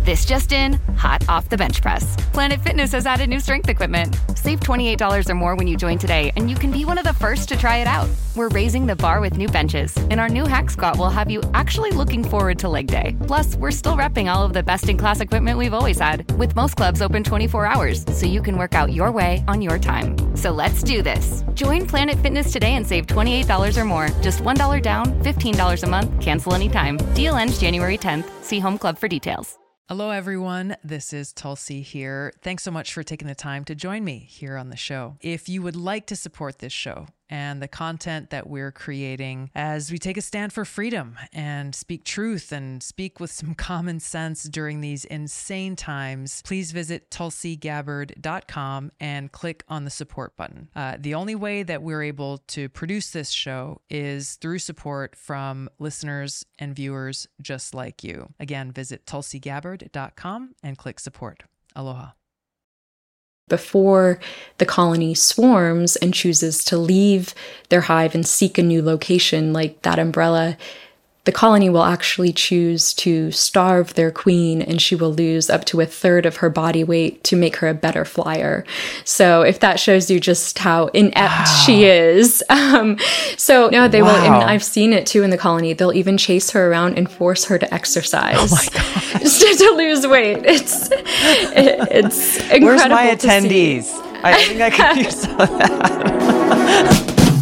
This just in, hot off the bench press. Planet Fitness has added new strength equipment. Save $28 or more when you join today, and you can be one of the first to try it out. We're raising the bar with new benches, and our new Hack Squat will have you actually looking forward to leg day. Plus, we're still repping all of the best-in-class equipment we've always had, with most clubs open 24 hours, so you can work out your way on your time. So let's do this. Join Planet Fitness today and save $28 or more. Just $1 down, $15 a month, cancel anytime. Deal ends January 10th. See Home Club for details. Hello, everyone. This is Tulsi here. Thanks so much for taking the time to join me here on the show. If you would like to support this show and the content that we're creating as we take a stand for freedom and speak truth and speak with some common sense during these insane times, please visit tulsigabbard.com and click on the support button. The only way that we're able to produce this show is through support from listeners and viewers just like you. Again, visit tulsigabbard.com and click support. Aloha. Before the colony swarms and chooses to leave their hive and seek a new location like that umbrella, the colony will actually choose to starve their queen, and she will lose up to a third of her body weight to make her a better flyer. So if that shows you just how inept she is. So no, they will, and I've seen it too in the colony, they'll even chase her around and force her to exercise. Oh my God. Just to lose weight. It's incredible. Where's my attendees? I think I could use some of that.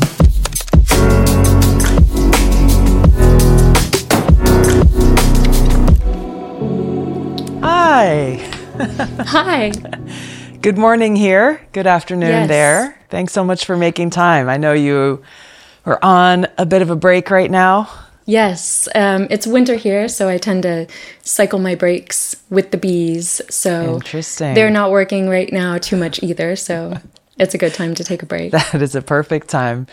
Hi. Hi. Good morning here. Good afternoon there. Thanks so much for making time. I know you are on a bit of a break right now. Yes. It's winter here, so I tend to cycle my breaks with the bees. So interesting. They're not working right now too much either, so it's a good time to take a break. That is a perfect time.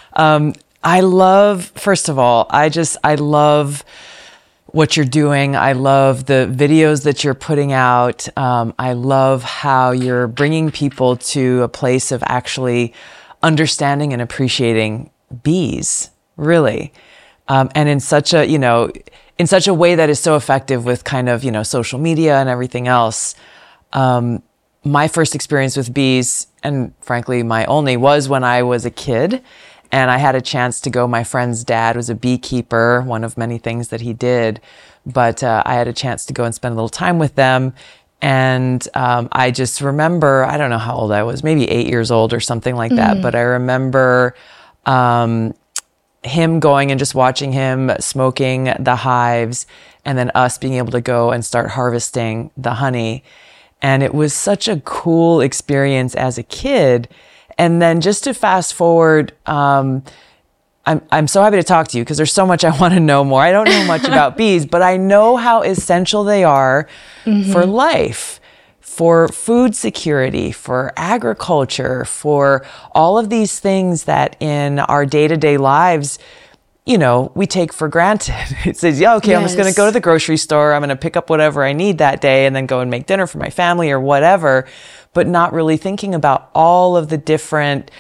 First of all, I love what you're doing. I love the videos that you're putting out. I love how you're bringing people to a place of actually understanding and appreciating bees, really. And in such a way that is so effective with kind of, social media and everything else. My first experience with bees, and frankly, my only, was when I was a kid. And I had a chance to go. My friend's dad was a beekeeper, one of many things that he did. But I had a chance to go and spend a little time with them. And I just remember, I don't know how old I was, maybe 8 years old or something like that. But I remember him going and just watching him smoking the hives, and then us being able to go and start harvesting the honey. And it was such a cool experience as a kid. And then just to fast forward, I'm so happy to talk to you because there's so much I want to know more. I don't know much about bees, but I know how essential they are for life, for food security, for agriculture, for all of these things that in our day-to-day lives, we take for granted. It says, I'm just going to go to the grocery store. I'm going to pick up whatever I need that day and then go and make dinner for my family or whatever, but not really thinking about all of the different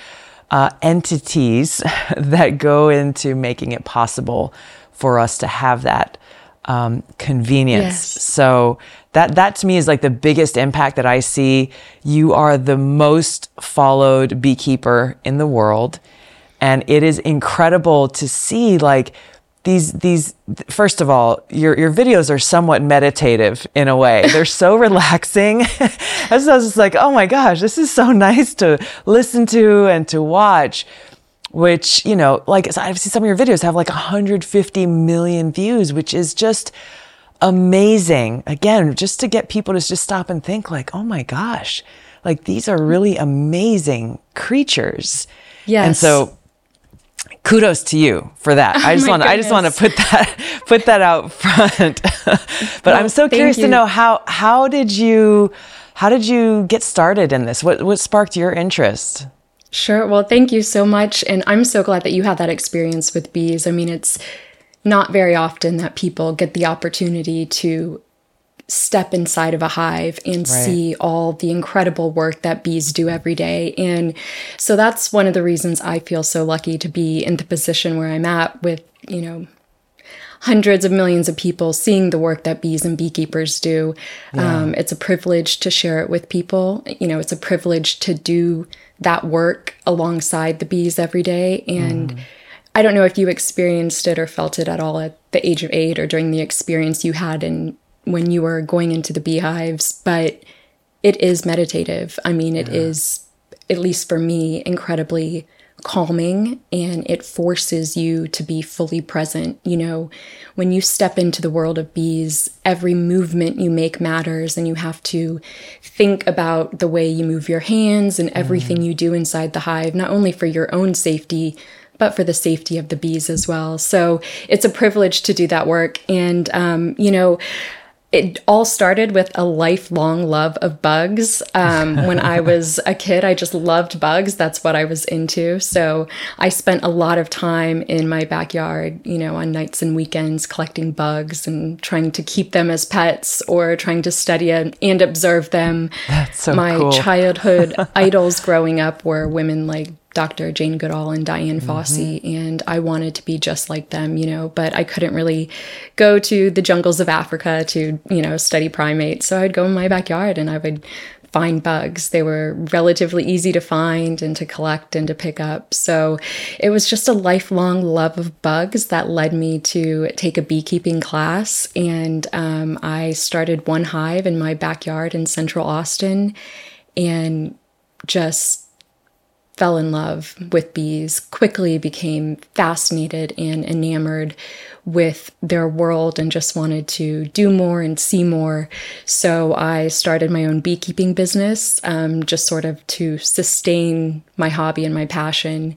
entities that go into making it possible for us to have that convenience. Yes. So that to me is like the biggest impact that I see. You are the most followed beekeeper in the world. And it is incredible to see like these, first of all, your videos are somewhat meditative in a way. They're so relaxing. I was just like, oh my gosh, this is so nice to listen to and to watch, which, like I've seen some of your videos have like 150 million views, which is just amazing. Again, just to get people to just stop and think like, oh my gosh, like these are really amazing creatures. Yes. And so kudos to you for that. I just want to put that out front. But I'm so curious to know how did you get started in this? What sparked your interest? Sure. Well, thank you so much. And I'm so glad that you had that experience with bees. I mean, it's not very often that people get the opportunity to step inside of a hive and see all the incredible work that bees do every day. And so that's one of the reasons I feel so lucky to be in the position where I'm at with, hundreds of millions of people seeing the work that bees and beekeepers do. It's a privilege to share it with people. You know, it's a privilege to do that work alongside the bees every day. And I don't know if you experienced it or felt it at all at the age of 8 or during the experience you had when you were going into the beehives, but it is meditative. I mean, it is, at least for me, incredibly calming, and it forces you to be fully present. You know, when you step into the world of bees, every movement you make matters, and you have to think about the way you move your hands and everything you do inside the hive, not only for your own safety, but for the safety of the bees as well. So it's a privilege to do that work. And, you know, it all started with a lifelong love of bugs. When I was a kid, I just loved bugs. That's what I was into. So I spent a lot of time in my backyard, you know, on nights and weekends collecting bugs and trying to keep them as pets or trying to study and observe them. That's so my cool. childhood idols growing up were women like Dr. Jane Goodall and Diane Fossey, and I wanted to be just like them, you know, but I couldn't really go to the jungles of Africa to, you know, study primates. So I'd go in my backyard and I would find bugs. They were relatively easy to find and to collect and to pick up. So it was just a lifelong love of bugs that led me to take a beekeeping class. And I started one hive in my backyard in Central Austin and just fell in love with bees, quickly became fascinated and enamored with their world and just wanted to do more and see more. So I started my own beekeeping business, just sort of to sustain my hobby and my passion.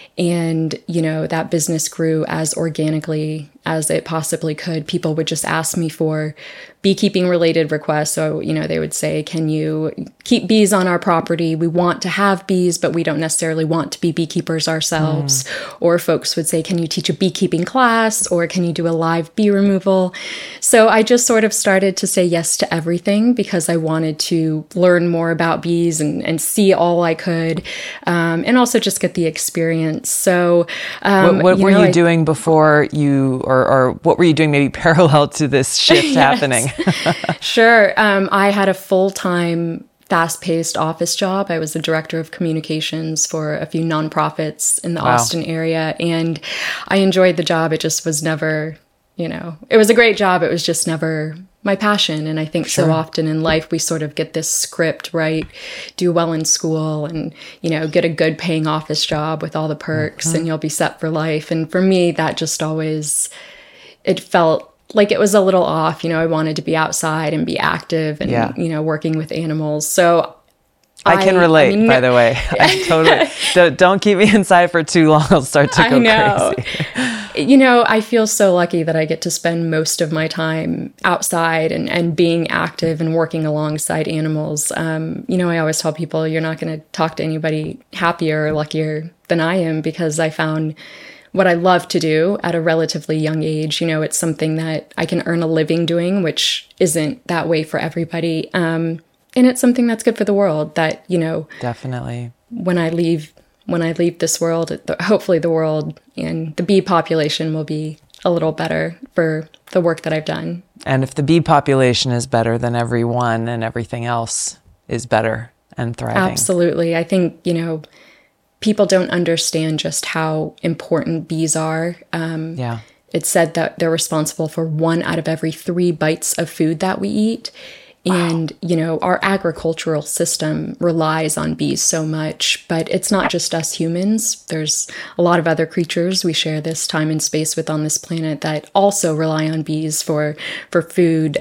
And, you know, that business grew as organically as it possibly could. People would just ask me for beekeeping related requests. So, you know, they would say, can you keep bees on our property? We want to have bees, but we don't necessarily want to be beekeepers ourselves. Or folks would say, can you teach a beekeeping class? Or can you do a live bee removal? So I just sort of started to say yes to everything because I wanted to learn more about bees and see all I could, and also just get the experience. So what were you doing before you, or what were you doing maybe parallel to this shift happening? Sure. I had a full-time, fast-paced office job. I was the director of communications for a few nonprofits in the Austin area, and I enjoyed the job. It just was never, you know, it was a great job. It was just never my passion. And I think so often in life, we sort of get this script, right? Do well in school and, you know, get a good paying office job with all the perks and you'll be set for life. And for me, that just always, it felt like it was a little off. You know, I wanted to be outside and be active and, you know, working with animals. So I can relate, by the way. I totally don't keep me inside for too long. I'll start to go crazy. You know, I feel so lucky that I get to spend most of my time outside and being active and working alongside animals. You know, I always tell people you're not going to talk to anybody happier or luckier than I am because I found what I love to do at a relatively young age. You know, it's something that I can earn a living doing, which isn't that way for everybody. And it's something that's good for the world that, you know, definitely when I leave this world, hopefully the world and the bee population will be a little better for the work that I've done. And if the bee population is better, then everyone and everything else is better and thriving. Absolutely. I think, you know, people don't understand just how important bees are. It's said that they're responsible for 1 out of every 3 bites of food that we eat. And, you know, our agricultural system relies on bees so much, but it's not just us humans. There's a lot of other creatures we share this time and space with on this planet that also rely on bees for food.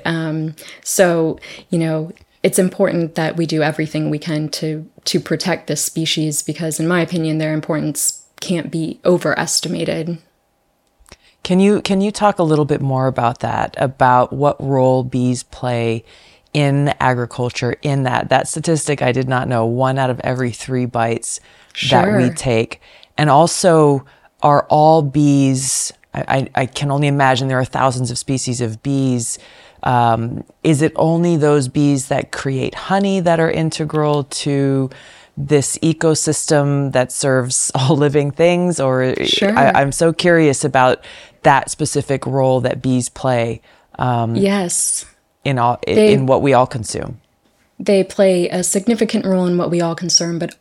So, you know, it's important that we do everything we can to protect this species because, in my opinion, their importance can't be overestimated. Can you talk a little bit more about that, about what role bees play in agriculture, in that statistic I did not know, 1 out of every 3 bites that we take. And also, are all bees, I can only imagine there are thousands of species of bees. Is it only those bees that create honey that are integral to this ecosystem that serves all living things? Or I'm so curious about that specific role that bees play yes. in what we all consume. They play a significant role in what we all consume, but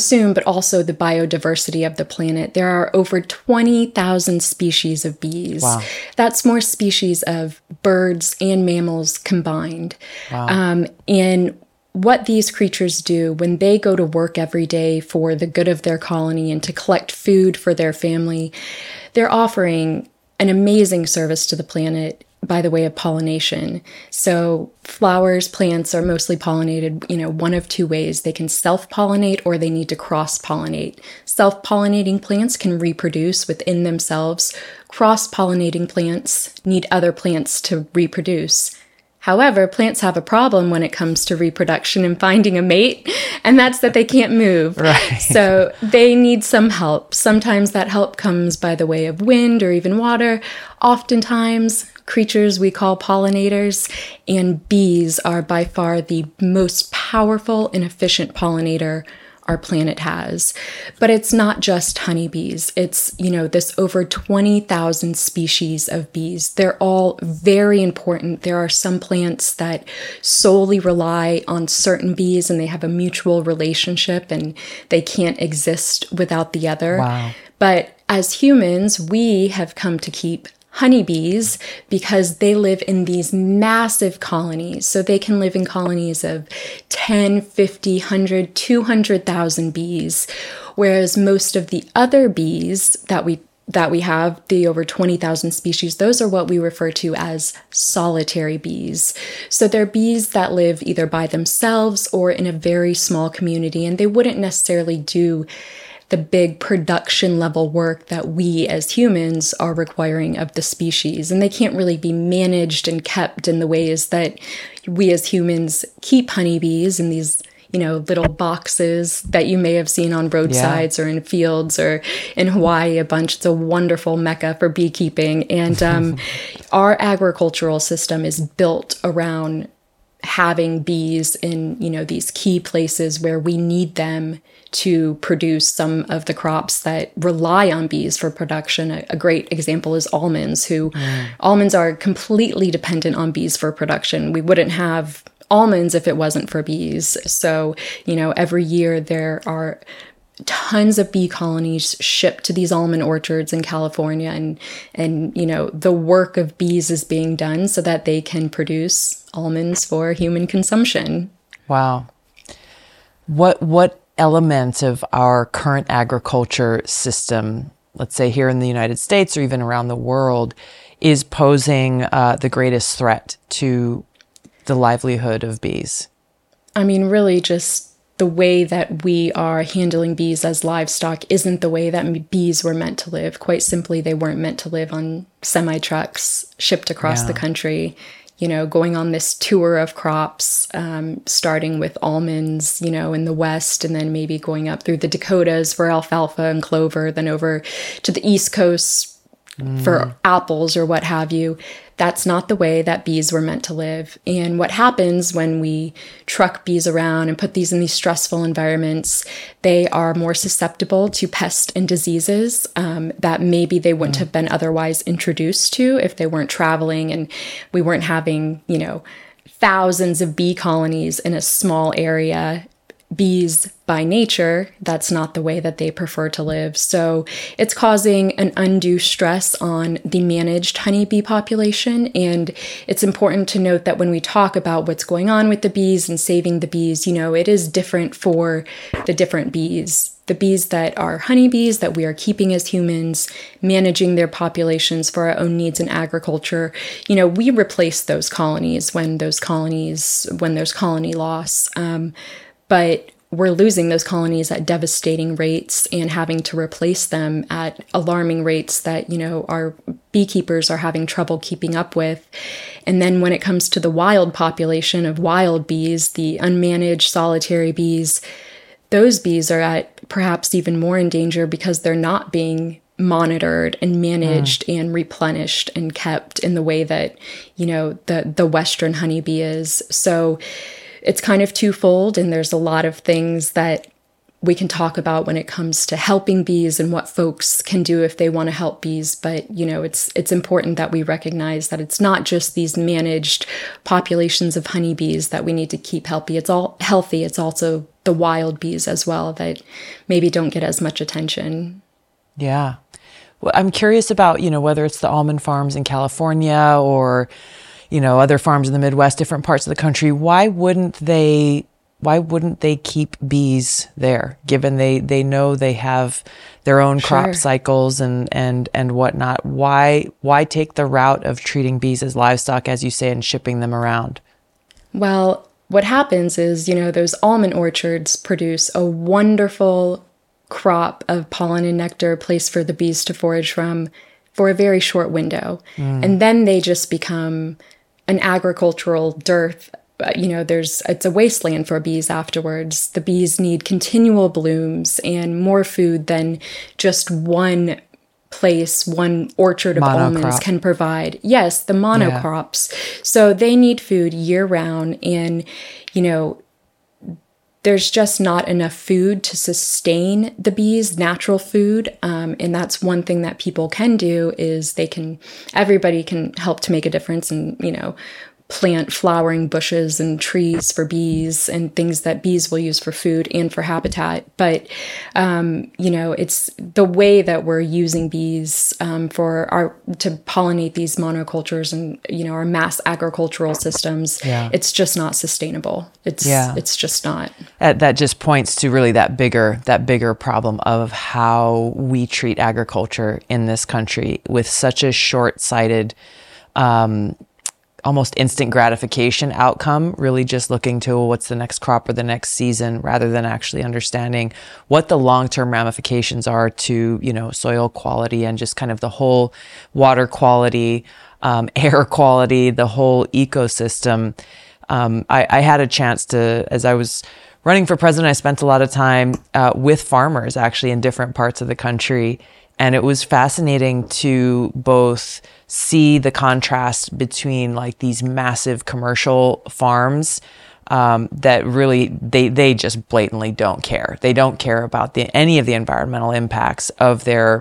also the biodiversity of the planet. There are over 20,000 species of bees. Wow. That's more species of birds and mammals combined. Wow. And what these creatures do when they go to work every day for the good of their colony and to collect food for their family, they're offering an amazing service to the planet by the way of pollination. So flowers, plants are mostly pollinated, one of two ways. They can self-pollinate or they need to cross-pollinate. Self-pollinating plants can reproduce within themselves. Cross-pollinating plants need other plants to reproduce. However, plants have a problem when it comes to reproduction and finding a mate, and that's that they can't move. Right. So they need some help. Sometimes that help comes by the way of wind or even water. Oftentimes, creatures we call pollinators, and bees are by far the most powerful and efficient pollinator our planet has. But it's not just honeybees. It's, this over 20,000 species of bees. They're all very important. There are some plants that solely rely on certain bees and they have a mutual relationship and they can't exist without the other. Wow. But as humans, we have come to keep honeybees because they live in these massive colonies. So they can live in colonies of 10, 50, 100, 200,000 bees, whereas most of the other bees that we have, the over 20,000 species, those are what we refer to as solitary bees. So they're bees that live either by themselves or in a very small community, and they wouldn't necessarily do the big production level work that we as humans are requiring of the species. And they can't really be managed and kept in the ways that we as humans keep honeybees in these, little boxes that you may have seen on roadsides or in fields or in Hawaii a bunch. It's a wonderful mecca for beekeeping. And our agricultural system is built around having bees in, these key places where we need them to produce some of the crops that rely on bees for production. A great example is almonds, almonds are completely dependent on bees for production. We wouldn't have almonds if it wasn't for bees. So, every year there are tons of bee colonies shipped to these almond orchards in California, and the work of bees is being done so that they can produce almonds for human consumption. Wow. What element of our current agriculture system, let's say here in the United States or even around the world, is posing the greatest threat to the livelihood of bees? I mean, really just the way that we are handling bees as livestock isn't the way that bees were meant to live. Quite simply, they weren't meant to live on semi-trucks shipped across the country, going on this tour of crops, starting with almonds, in the West, and then maybe going up through the Dakotas for alfalfa and clover, then over to the East Coast for apples or what have you. That's not the way that bees were meant to live. And what happens when we truck bees around and put these in these stressful environments, they are more susceptible to pests and diseases that maybe they wouldn't have been otherwise introduced to if they weren't traveling and we weren't having, thousands of bee colonies in a small area. Bees, by nature, that's not the way that they prefer to live. So it's causing an undue stress on the managed honeybee population. And it's important to note that when we talk about what's going on with the bees and saving the bees, it is different for the different bees. The bees that are honeybees that we are keeping as humans, managing their populations for our own needs in agriculture, we replace those colonies when there's colony loss. But we're losing those colonies at devastating rates and having to replace them at alarming rates that, our beekeepers are having trouble keeping up with. And then when it comes to the wild population of wild bees, the unmanaged solitary bees, those bees are at perhaps even more in danger because they're not being monitored and managed and replenished and kept in the way that, the Western honeybee is. So it's kind of twofold, and there's a lot of things that we can talk about when it comes to helping bees and what folks can do if they want to help bees. But, you know, it's important that we recognize that it's not just these managed populations of honeybees that we need to keep healthy. It's all healthy. It's also the wild bees as well that maybe don't get as much attention. Yeah. Well, I'm curious about, you know, whether it's the almond farms in California or, you know, other farms in the Midwest, different parts of the country. Why wouldn't they keep bees there, given they know they have their own crop cycles and whatnot? Why take the route of treating bees as livestock, as you say, and shipping them around? Well, what happens is, you know, those almond orchards produce a wonderful crop of pollen and nectar, a place for the bees to forage from for a very short window. And then they just become an agricultural dearth. You know, it's a wasteland for bees afterwards. The bees need continual blooms and more food than just one place, one orchard of almonds can provide. Yes, the monocrops. Yeah. So they need food year round, and, you know, there's just not enough food to sustain the bees, natural food. And that's one thing that people can do is everybody can help to make a difference and, you know, plant flowering bushes and trees for bees and things that bees will use for food and for habitat. But, you know, it's the way that we're using bees to pollinate these monocultures and, you know, our mass agricultural systems. Yeah. It's just not sustainable. It's just not. That just points to really that bigger problem of how we treat agriculture in this country with such a short-sighted, almost instant gratification outcome, really just looking to what's the next crop or the next season, rather than actually understanding what the long-term ramifications are to, you know, soil quality and just kind of the whole water quality, air quality, the whole ecosystem. I had a chance to, as I was running for president, I spent a lot of time with farmers actually in different parts of the country. And it was fascinating to both see the contrast between like these massive commercial farms that really, they just blatantly don't care. They don't care about any of the environmental impacts of their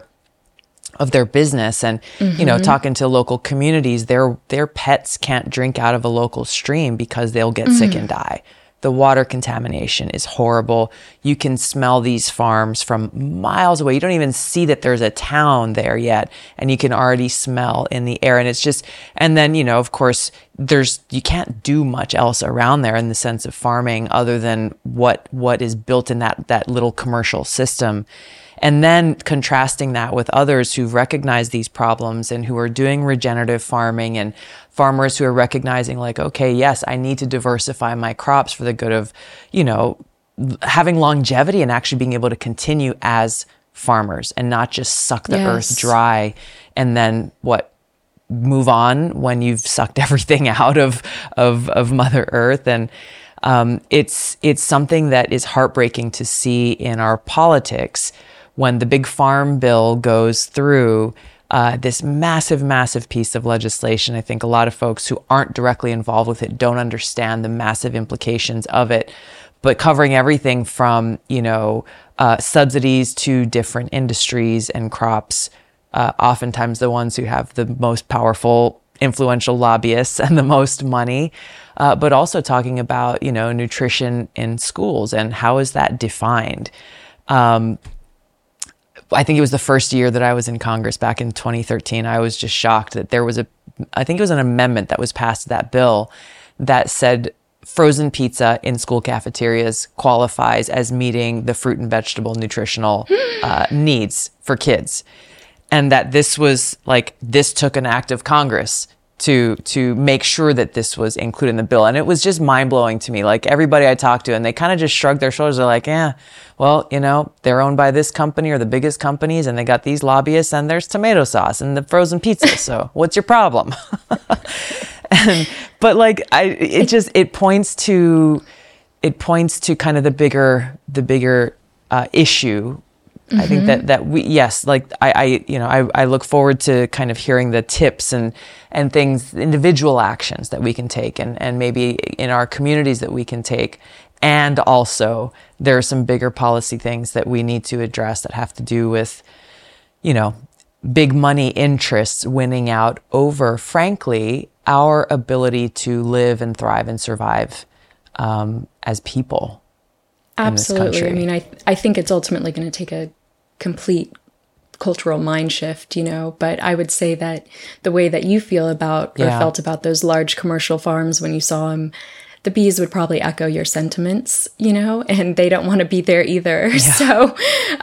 business. And, you know, talking to local communities, their pets can't drink out of a local stream because they'll get sick and die. The water contamination is horrible. You can smell these farms from miles away. You don't even see that there's a town there yet, and you can already smell in the air. And it's just, and then, you know, of course, you can't do much else around there in the sense of farming other than what is built in that little commercial system. And then contrasting that with others who've recognized these problems and who are doing regenerative farming, and farmers who are recognizing like, okay, yes, I need to diversify my crops for the good of, you know, having longevity and actually being able to continue as farmers and not just suck the earth dry and then move on when you've sucked everything out of Mother Earth. And it's something that is heartbreaking to see in our politics when the big farm bill goes through. This massive piece of legislation. I think a lot of folks who aren't directly involved with it don't understand the massive implications of it, but covering everything from, you know, subsidies to different industries and crops, oftentimes the ones who have the most powerful, influential lobbyists and the most money, but also talking about, you know, nutrition in schools and how is that defined. I think it was the first year that I was in Congress back in 2013. I was just shocked that there was I think it was an amendment that was passed to that bill that said frozen pizza in school cafeterias qualifies as meeting the fruit and vegetable nutritional needs for kids. And that this took an act of Congress to make sure that this was included in the bill. And it was just mind-blowing to me. Like, everybody I talked to, and they kind of just shrugged their shoulders. They're like, yeah, well, you know, they're owned by this company or the biggest companies, and they got these lobbyists, and there's tomato sauce and the frozen pizza. So what's your problem? But like, it points to kind of the bigger issue. Mm-hmm. I think that we, yes, like I look forward to kind of hearing the tips and things, individual actions that we can take and maybe in our communities that we can take. And also, there are some bigger policy things that we need to address that have to do with, big money interests winning out over, frankly, our ability to live and thrive and survive as people. Absolutely. I mean, I think it's ultimately going to take a complete cultural mind shift, but I would say that the way that you feel about or felt about those large commercial farms when you saw them, the bees would probably echo your sentiments, and they don't want to be there either. Yeah. So,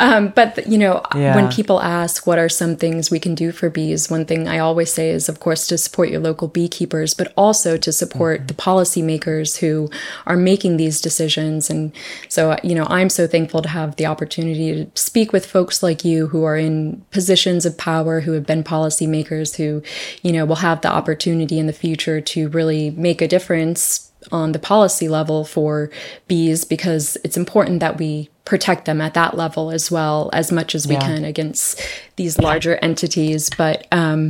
when people ask what are some things we can do for bees, one thing I always say is, of course, to support your local beekeepers, but also to support the policymakers who are making these decisions. And so, I'm so thankful to have the opportunity to speak with folks like you who are in positions of power, who have been policymakers, who, will have the opportunity in the future to really make a difference on the policy level for bees, because it's important that we protect them at that level as well, as much as we can against these larger entities. But,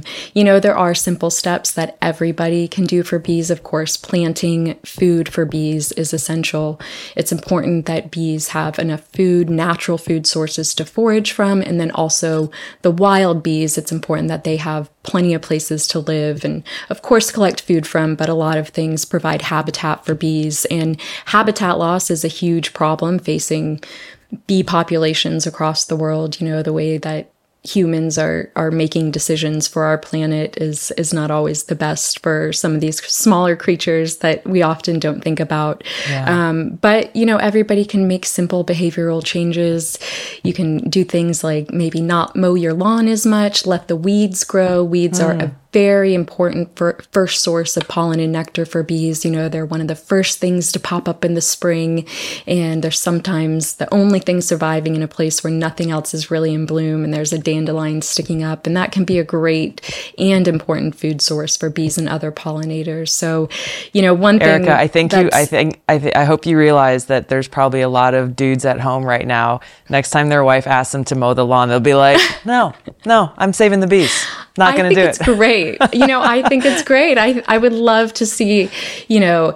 there are simple steps that everybody can do for bees. Of course, planting food for bees is essential. It's important that bees have enough food, natural food sources to forage from. And then also the wild bees, it's important that they have plenty of places to live and, of course, collect food from. But a lot of things provide habitat for bees. And habitat loss is a huge problem facing bee populations across the world. The way that humans are making decisions for our planet is not always the best for some of these smaller creatures that we often don't think about. Yeah. But everybody can make simple behavioral changes. You can do things like maybe not mow your lawn as much, let the weeds grow. Weeds are a very important first source of pollen and nectar for bees. They're one of the first things to pop up in the spring, and they're sometimes the only thing surviving in a place where nothing else is really in bloom, and there's a dandelion sticking up, and that can be a great and important food source for bees and other pollinators. So, one thing, Erica, I hope you realize that there's probably a lot of dudes at home right now. Next time their wife asks them to mow the lawn, they'll be like, no, I'm saving the bees. Not going to do it. I think it's great. I think it's great. I would love to see, the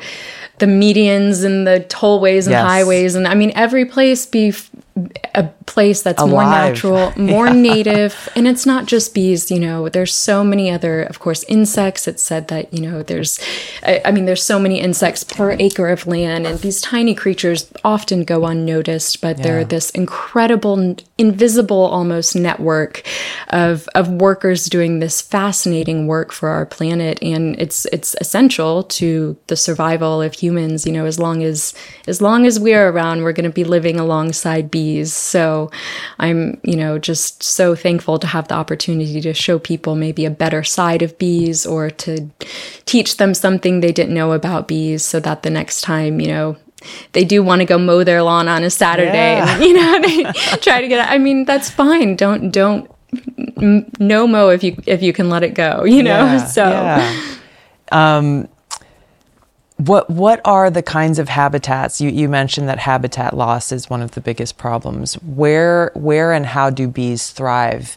medians and the tollways and highways. And every place be a place that's alive, more natural, more native. And it's not just bees, there's so many other, of course, insects. It's said that, there's so many insects per acre of land, and these tiny creatures often go unnoticed, but they're this incredible, invisible almost network of workers doing this fascinating work for our planet. And it's essential to the survival of humans. As long as we are around, we're going to be living alongside bees. So I'm, just so thankful to have the opportunity to show people maybe a better side of bees, or to teach them something they didn't know about bees, so that the next time, they do want to go mow their lawn on a Saturday, and, they try to get, that's fine. Don't no mow if you can let it go, What are the kinds of habitats? You mentioned that habitat loss is one of the biggest problems. Where and how do bees thrive?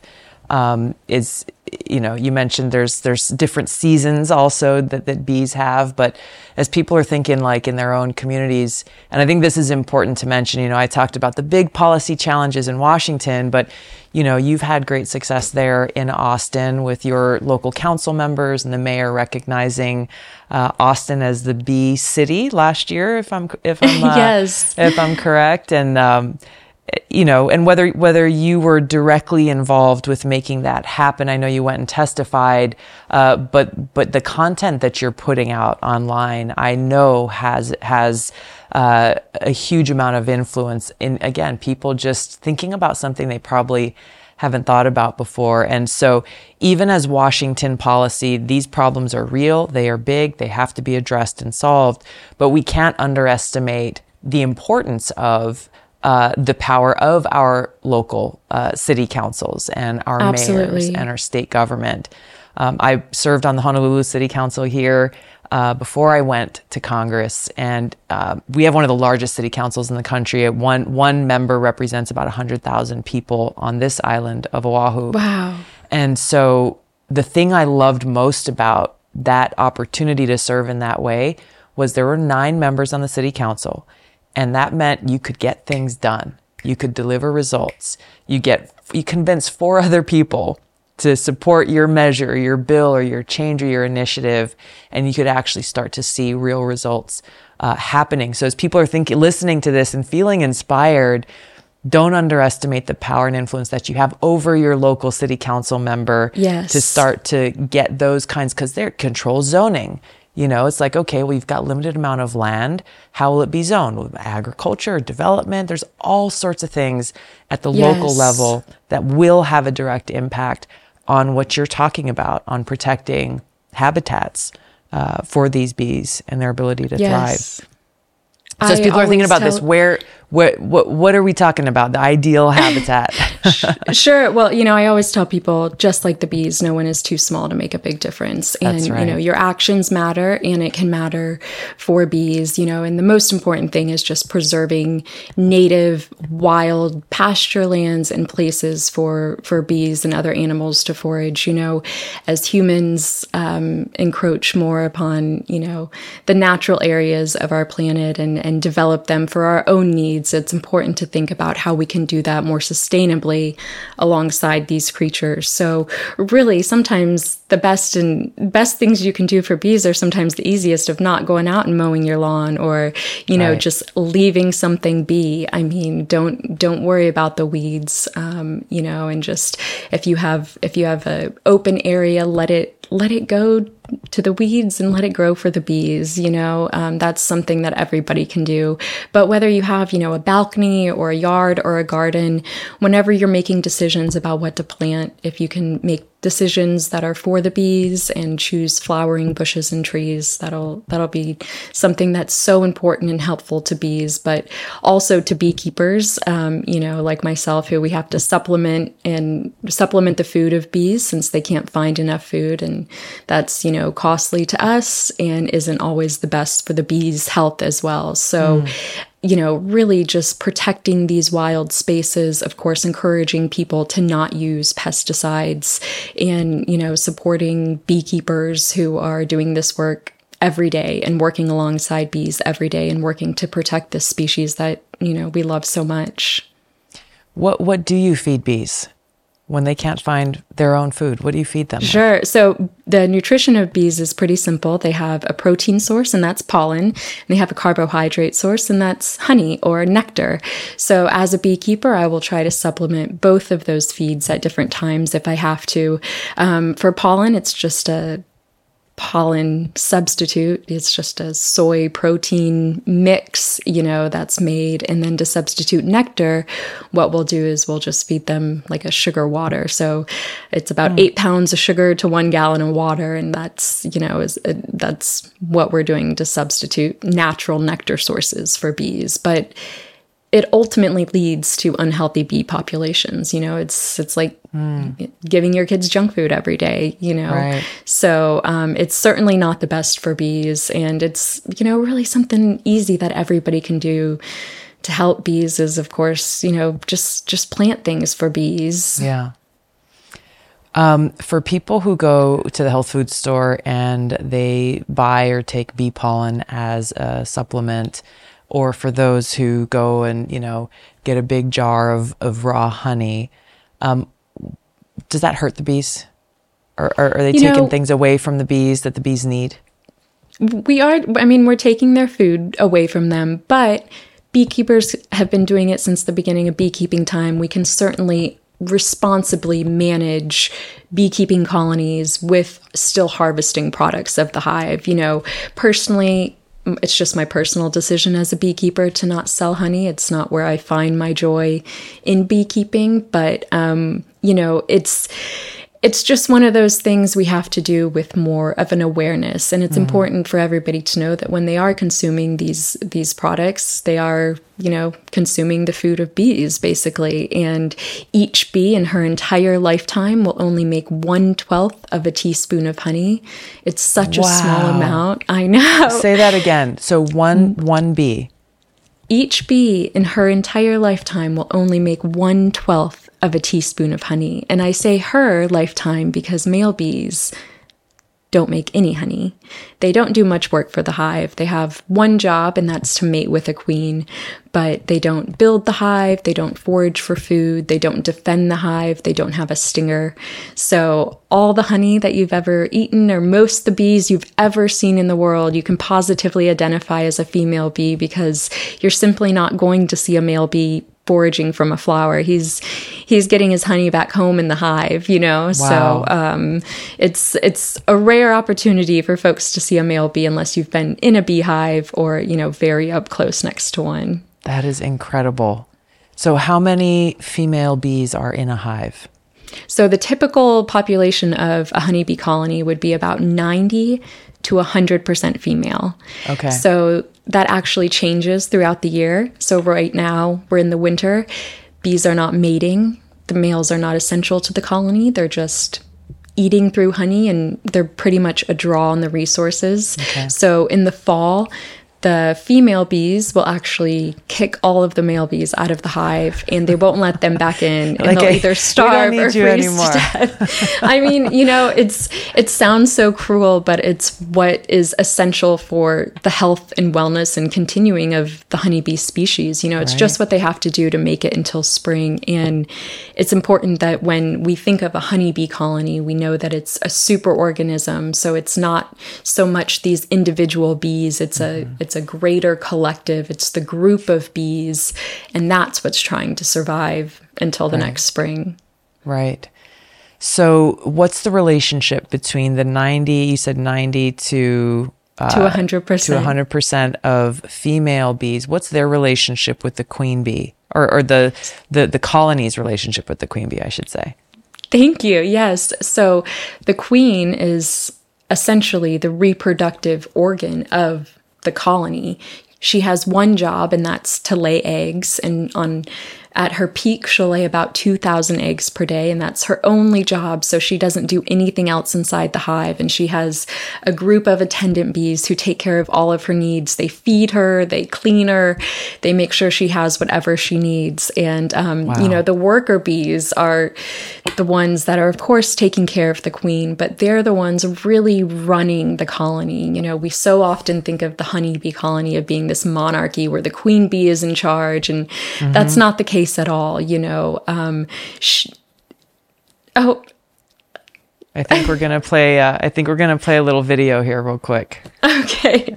You mentioned there's different seasons also that bees have, but as people are thinking like in their own communities, and I think this is important to mention, I talked about the big policy challenges in Washington, but you've had great success there in Austin with your local council members and the mayor recognizing Austin as the bee city last year, if I'm yes, if I'm correct, and and whether you were directly involved with making that happen. I know you went and testified, but the content that you're putting out online, I know has a huge amount of influence in, again, people just thinking about something they probably haven't thought about before. And so even as Washington policy, these problems are real, they are big, they have to be addressed and solved, but we can't underestimate the importance of the power of our local city councils and our mayors and our state government. I served on the Honolulu City Council here before I went to Congress, and we have one of the largest city councils in the country. One member represents about 100,000 people on this island of Oahu. Wow. And so the thing I loved most about that opportunity to serve in that way was there were 9 members on the city council, And that meant you could get things done. You could deliver results. You convince 4 other people to support your measure, your bill, or your change, or your initiative, and you could actually start to see real results happening. So as people are listening to this and feeling inspired, don't underestimate the power and influence that you have over your local city council member. Yes. To start to get those kinds, because they're control zoning. You know, it's like, okay, well, you've got limited amount of land. How will it be zoned? Agriculture, development, there's all sorts of things at the local level that will have a direct impact on what you're talking about, on protecting habitats for these bees and their ability to thrive. So as people are thinking about this, what are we talking about? The ideal habitat? Sure. Well, you know, I always tell people, just like the bees, no one is too small to make a big difference. And, That's right. You know, your actions matter, and it can matter for bees, you know, and the most important thing is just preserving native wild pasture lands and places for bees and other animals to forage. You know, as humans encroach more upon, you know, the natural areas of our planet and develop them for our own needs, it's important to think about how we can do that more sustainably alongside these creatures. So really, sometimes the best things you can do for bees are sometimes the easiest, of not going out and mowing your lawn, or, you know, just leaving something be. I mean, don't worry about the weeds, you know, and just if you have a open area, let it go to the weeds and let it grow for the bees. You know, that's something that everybody can do. But whether you have, you know, a balcony or a yard or a garden, whenever you're making decisions about what to plant, if you can make decisions that are for the bees and choose flowering bushes and trees, that'll be something that's so important and helpful to bees, but also to beekeepers, you know, like myself, who we have to supplement the food of bees, since they can't find enough food, and that's, you know, costly to us and isn't always the best for the bees' health as well. So you know, really just protecting these wild spaces, of course, encouraging people to not use pesticides, and, you know, supporting beekeepers who are doing this work every day and working alongside bees every day and working to protect this species that, you know, we love so much. What do you feed bees when they can't find their own food? What do you feed them? Sure. So the nutrition of bees is pretty simple. They have a protein source, and that's pollen. And they have a carbohydrate source, and that's honey or nectar. So as a beekeeper, I will try to supplement both of those feeds at different times if I have to. For pollen, it's just a pollen substitute. It's just a soy protein mix, you know, that's made. And then to substitute nectar, what we'll do is we'll just feed them like a sugar water. So it's about 8 pounds of sugar to 1 gallon of water. And that's, you know, that's what we're doing to substitute natural nectar sources for bees. But it ultimately leads to unhealthy bee populations. You know, it's like giving your kids junk food every day, you know. Right. So it's certainly not the best for bees. And it's, you know, really something easy that everybody can do to help bees is, of course, you know, just plant things for bees. Yeah. For people who go to the health food store and they buy or take bee pollen as a supplement, or for those who go and, you know, get a big jar of raw honey, does that hurt the bees? Or are they taking things away from the bees that the bees need? We're taking their food away from them, but beekeepers have been doing it since the beginning of beekeeping time. We can certainly responsibly manage beekeeping colonies with still harvesting products of the hive. You know, personally, it's just my personal decision as a beekeeper to not sell honey. It's not where I find my joy in beekeeping, but, you know, it's just one of those things we have to do with more of an awareness. And it's important for everybody to know that when they are consuming these products, they are, you know, consuming the food of bees, basically. And each bee in her entire lifetime will only make 1/12 of a teaspoon of honey. It's such a small amount. I know. Say that again. So one bee. Each bee in her entire lifetime will only make 1/12 of a teaspoon of honey. And I say her lifetime because male bees don't make any honey. They don't do much work for the hive. They have one job, and that's to mate with a queen, but they don't build the hive, they don't forage for food, they don't defend the hive, they don't have a stinger. So all the honey that you've ever eaten, or most of the bees you've ever seen in the world, you can positively identify as a female bee, because you're simply not going to see a male bee foraging from a flower. He's getting his honey back home in the hive, you know? Wow. So it's a rare opportunity for folks to see a male bee unless you've been in a beehive or, you know, very up close next to one. That is incredible. So how many female bees are in a hive? So the typical population of a honeybee colony would be about 90 to 100% female. Okay. So that actually changes throughout the year. So right now we're in the winter. Bees are not mating. The males are not essential to the colony. They're just eating through honey, and they're pretty much a draw on the resources. Okay. So in the fall, the female bees will actually kick all of the male bees out of the hive, and they won't let them back in, and they'll either starve or freeze to death. I mean, you know, it sounds so cruel, but it's what is essential for the health and wellness and continuing of the honeybee species. You know, it's just what they have to do to make it until spring. And it's important that when we think of a honeybee colony, we know that it's a superorganism. So it's not so much these individual bees. It's a greater collective. It's the group of bees, and that's what's trying to survive until the next spring. Right. So what's the relationship between the 90, you said 90 to 100%. To 100% of female bees? What's their relationship with the queen bee, or the colony's relationship with the queen bee, I should say? Thank you. Yes. So the queen is essentially the reproductive organ of the colony. She has one job, and that's to lay eggs. And at her peak, she'll lay about 2,000 eggs per day, and that's her only job. So she doesn't do anything else inside the hive. And she has a group of attendant bees who take care of all of her needs. They feed her, they clean her, they make sure she has whatever she needs. And, you know, the worker bees are the ones that are, of course, taking care of the queen, but they're the ones really running the colony. You know, we so often think of the honeybee colony of being this monarchy where the queen bee is in charge, and that's not the case at all. You know, I think we're gonna play. A little video here, real quick. Okay.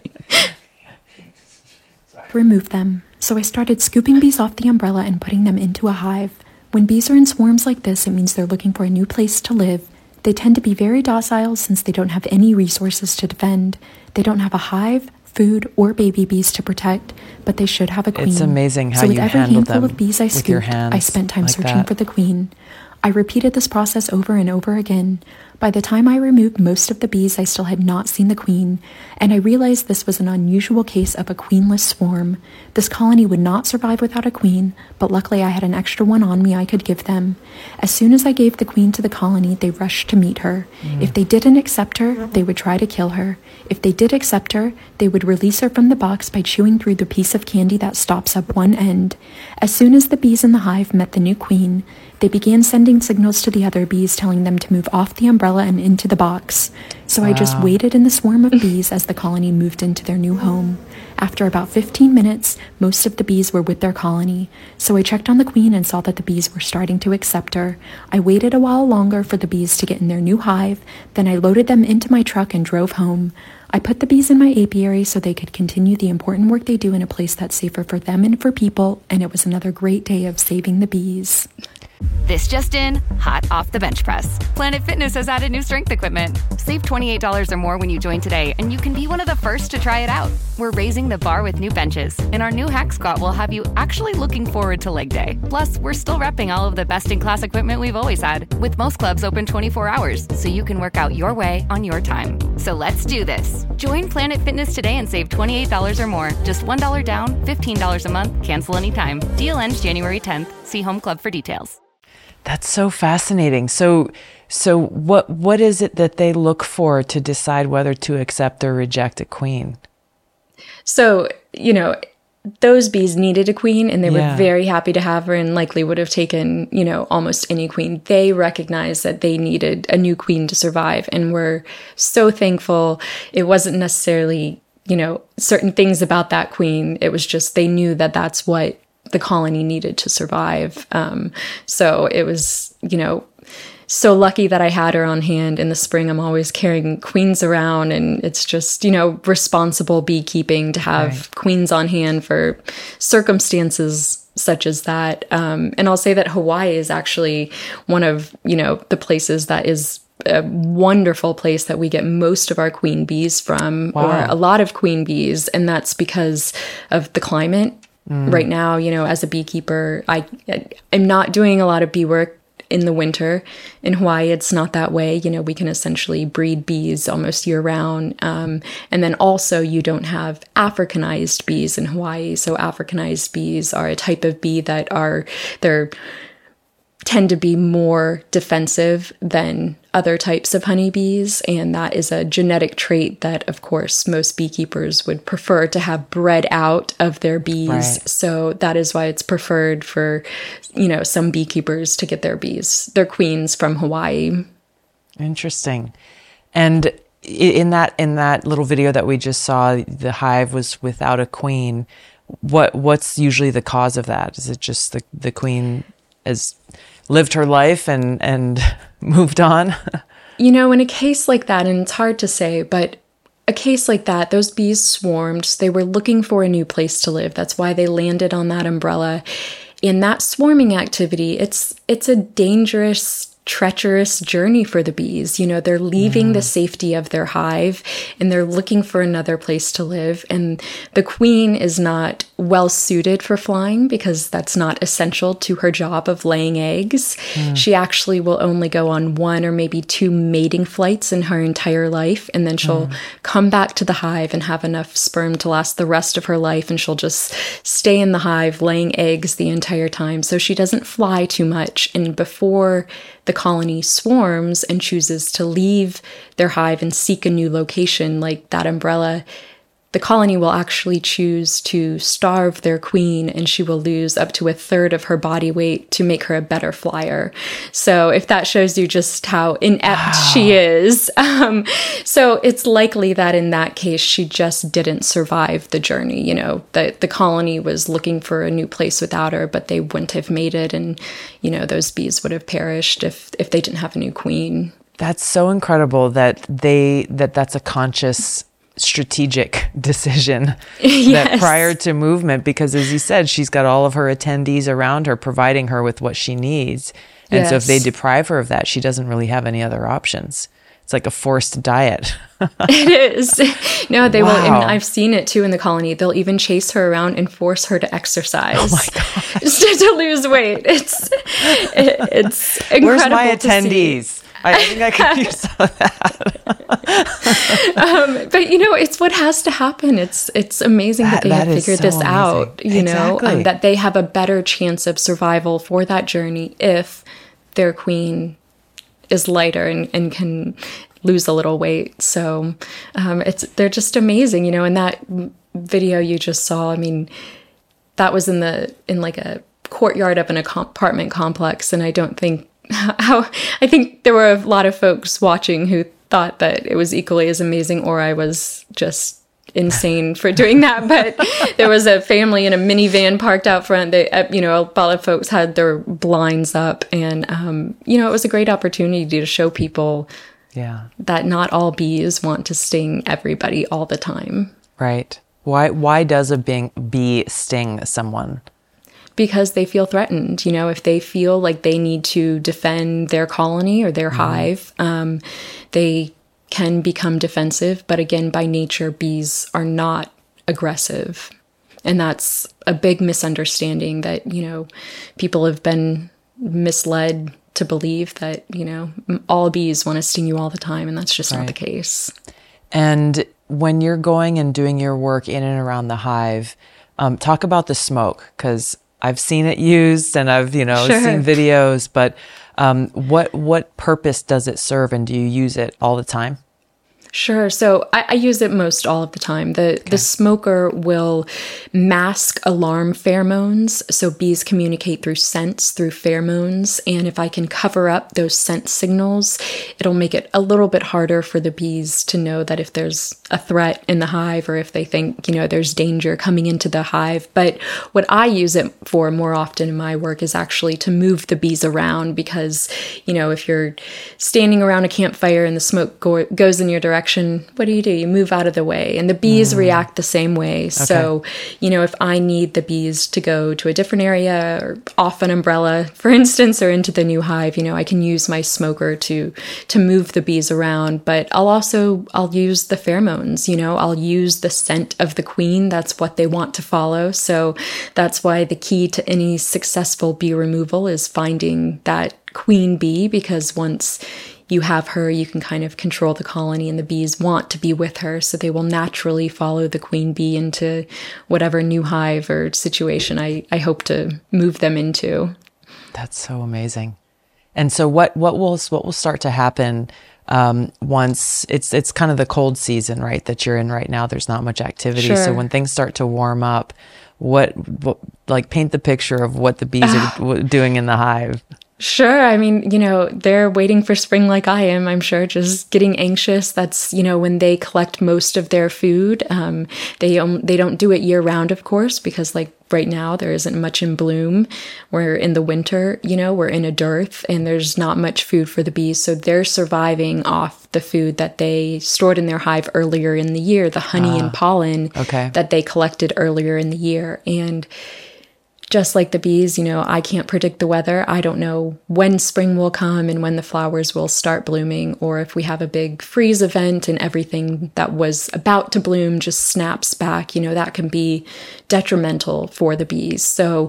Remove them. So I started scooping bees off the umbrella and putting them into a hive. When bees are in swarms like this, it means they're looking for a new place to live. They tend to be very docile since they don't have any resources to defend. They don't have a hive, food, or baby bees to protect, but they should have a queen. It's amazing how so with you every handle handful them of bees I with scooped, your hands I spent time like searching that. for the queen. I repeated this process over and over again. By the time I removed most of the bees, I still had not seen the queen, and I realized this was an unusual case of a queenless swarm. This colony would not survive without a queen, but luckily I had an extra one on me I could give them. As soon as I gave the queen to the colony, they rushed to meet her. If they didn't accept her, they would try to kill her. If they did accept her, they would release her from the box by chewing through the piece of candy that stops up one end. As soon as the bees in the hive met the new queen, they began sending signals to the other bees telling them to move off the umbrella and into the box. So I just waited in the swarm of bees as the colony moved into their new home. After about 15 minutes, most of the bees were with their colony. So I checked on the queen and saw that the bees were starting to accept her. I waited a while longer for the bees to get in their new hive. Then I loaded them into my truck and drove home. I put the bees in my apiary so they could continue the important work they do in a place that's safer for them and for people. And it was another great day of saving the bees. This just in, hot off the bench press. Planet Fitness has added new strength equipment. Save $28 or more when you join today, and you can be one of the first to try it out. We're raising the bar with new benches, and our new hack squat will have you actually looking forward to leg day. Plus, we're still repping all of the best-in-class equipment we've always had, with most clubs open 24 hours, so you can work out your way on your time. So let's do this. Join Planet Fitness today and save $28 or more. Just $1 down, $15 a month, cancel anytime. Deal ends January 10th. See Home Club for details. That's so fascinating. So what is it that they look for to decide whether to accept or reject a queen? So, you know, those bees needed a queen, and they Yeah. were very happy to have her, and likely would have taken, almost any queen. They recognized that they needed a new queen to survive, and were so thankful. It wasn't necessarily, certain things about that queen. It was just they knew that that's what the colony needed to survive. So it was, so lucky that I had her on hand. In the spring, I'm always carrying queens around, and it's just, responsible beekeeping to have queens on hand for circumstances such as that. And I'll say that Hawaii is actually one of, the places that is a wonderful place that we get most of our queen bees from, or a lot of queen bees. And that's because of the climate. Right now, as a beekeeper, I'm not doing a lot of bee work in the winter. In Hawaii, it's not that way. We can essentially breed bees almost year round. And then also you don't have Africanized bees in Hawaii. So Africanized bees are a type of bee that tend to be more defensive than other types of honeybees. And that is a genetic trait that, of course, most beekeepers would prefer to have bred out of their bees. Right. So that is why it's preferred for, some beekeepers to get their queens from Hawaii. Interesting. And in that little video that we just saw, the hive was without a queen. What's usually the cause of that? Is it just the queen has lived her life and moved on? In a case like that, and it's hard to say, but a case like that, those bees swarmed. They were looking for a new place to live. That's why they landed on that umbrella. In that swarming activity, it's a dangerous, treacherous journey for the bees. They're leaving the safety of their hive, and they're looking for another place to live. And the queen is not well suited for flying because that's not essential to her job of laying eggs. She actually will only go on 1 or maybe 2 mating flights in her entire life, and then she'll come back to the hive and have enough sperm to last the rest of her life, and she'll just stay in the hive laying eggs the entire time. So she doesn't fly too much. And before the colony swarms and chooses to leave their hive and seek a new location, like that umbrella, the colony will actually choose to starve their queen, and she will lose up to 1/3 of her body weight to make her a better flyer. So if that shows you just how inept she is. So it's likely that in that case, she just didn't survive the journey. The colony was looking for a new place without her, but they wouldn't have made it. And, those bees would have perished if they didn't have a new queen. That's so incredible that's a conscious strategic decision that prior to movement, because as you said, she's got all of her attendees around her providing her with what she needs. And so if they deprive her of that, she doesn't really have any other options. It's like a forced diet. It is. No, they will. And I've seen it too in the colony. They'll even chase her around and force her to exercise. Oh my God. To lose weight. It's incredible. Where's my attendees? I think I could use some of that. But it's what has to happen. It's amazing that they have figured this out. That they have a better chance of survival for that journey if their queen is lighter and can lose a little weight. So they're just amazing. In that video you just saw, that was in like a courtyard of an apartment complex, and I think there were a lot of folks watching who thought that it was equally as amazing, or I was just insane for doing that. But there was a family in a minivan parked out front. They, a lot of folks had their blinds up, and it was a great opportunity to show people that not all bees want to sting everybody all the time. Right. Why does a bee sting someone? Because they feel threatened. If they feel like they need to defend their colony or their hive, they can become defensive. But again, by nature, bees are not aggressive. And that's a big misunderstanding that, people have been misled to believe that, all bees want to sting you all the time. And that's just not the case. And when you're going and doing your work in and around the hive, talk about the smoke, because I've seen it used and I've, seen videos, but what purpose does it serve, and do you use it all the time? Sure. So I use it most all of the time. The smoker will mask alarm pheromones. So bees communicate through scents, through pheromones. And if I can cover up those scent signals, it'll make it a little bit harder for the bees to know that if there's a threat in the hive or if they think, there's danger coming into the hive. But what I use it for more often in my work is actually to move the bees around because, if you're standing around a campfire and the smoke goes in your direction, what do? You move out of the way. And the bees react the same way. Okay. So, if I need the bees to go to a different area or off an umbrella, for instance, or into the new hive, I can use my smoker to move the bees around. But I'll use the pheromones, I'll use the scent of the queen. That's what they want to follow. So that's why the key to any successful bee removal is finding that queen bee, because once you have her, you can kind of control the colony and the bees want to be with her. So they will naturally follow the queen bee into whatever new hive or situation I hope to move them into. That's so amazing. And so what will start to happen once it's kind of the cold season, right, that you're in right now? There's not much activity. Sure. So when things start to warm up, what paint the picture of what the bees are doing in the hive? Sure. I mean, they're waiting for spring like I am, I'm sure, just getting anxious. That's, when they collect most of their food. They don't do it year round, of course, because like right now there isn't much in bloom. We're in the winter, we're in a dearth and there's not much food for the bees. So they're surviving off the food that they stored in their hive earlier in the year, the honey and pollen that they collected earlier in the year. And just like the bees, I can't predict the weather. I don't know when spring will come and when the flowers will start blooming, or if we have a big freeze event and everything that was about to bloom just snaps back, that can be detrimental for the bees. So,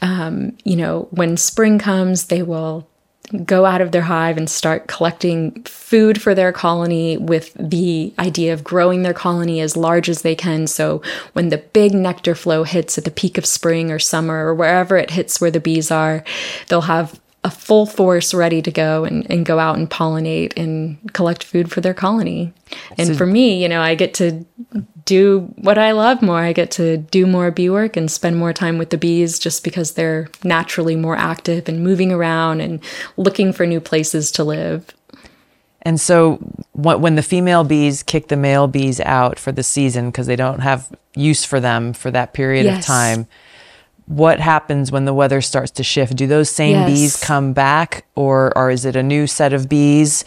when spring comes, they will go out of their hive and start collecting food for their colony with the idea of growing their colony as large as they can. So when the big nectar flow hits at the peak of spring or summer or wherever it hits where the bees are, they'll have a full force ready to go and go out and pollinate and collect food for their colony. And for me, I get to do what I love more. I get to do more bee work and spend more time with the bees just because they're naturally more active and moving around and looking for new places to live. And so when the female bees kick the male bees out for the season because they don't have use for them for that period of time, what happens when the weather starts to shift? Do those same bees come back, or is it a new set of bees?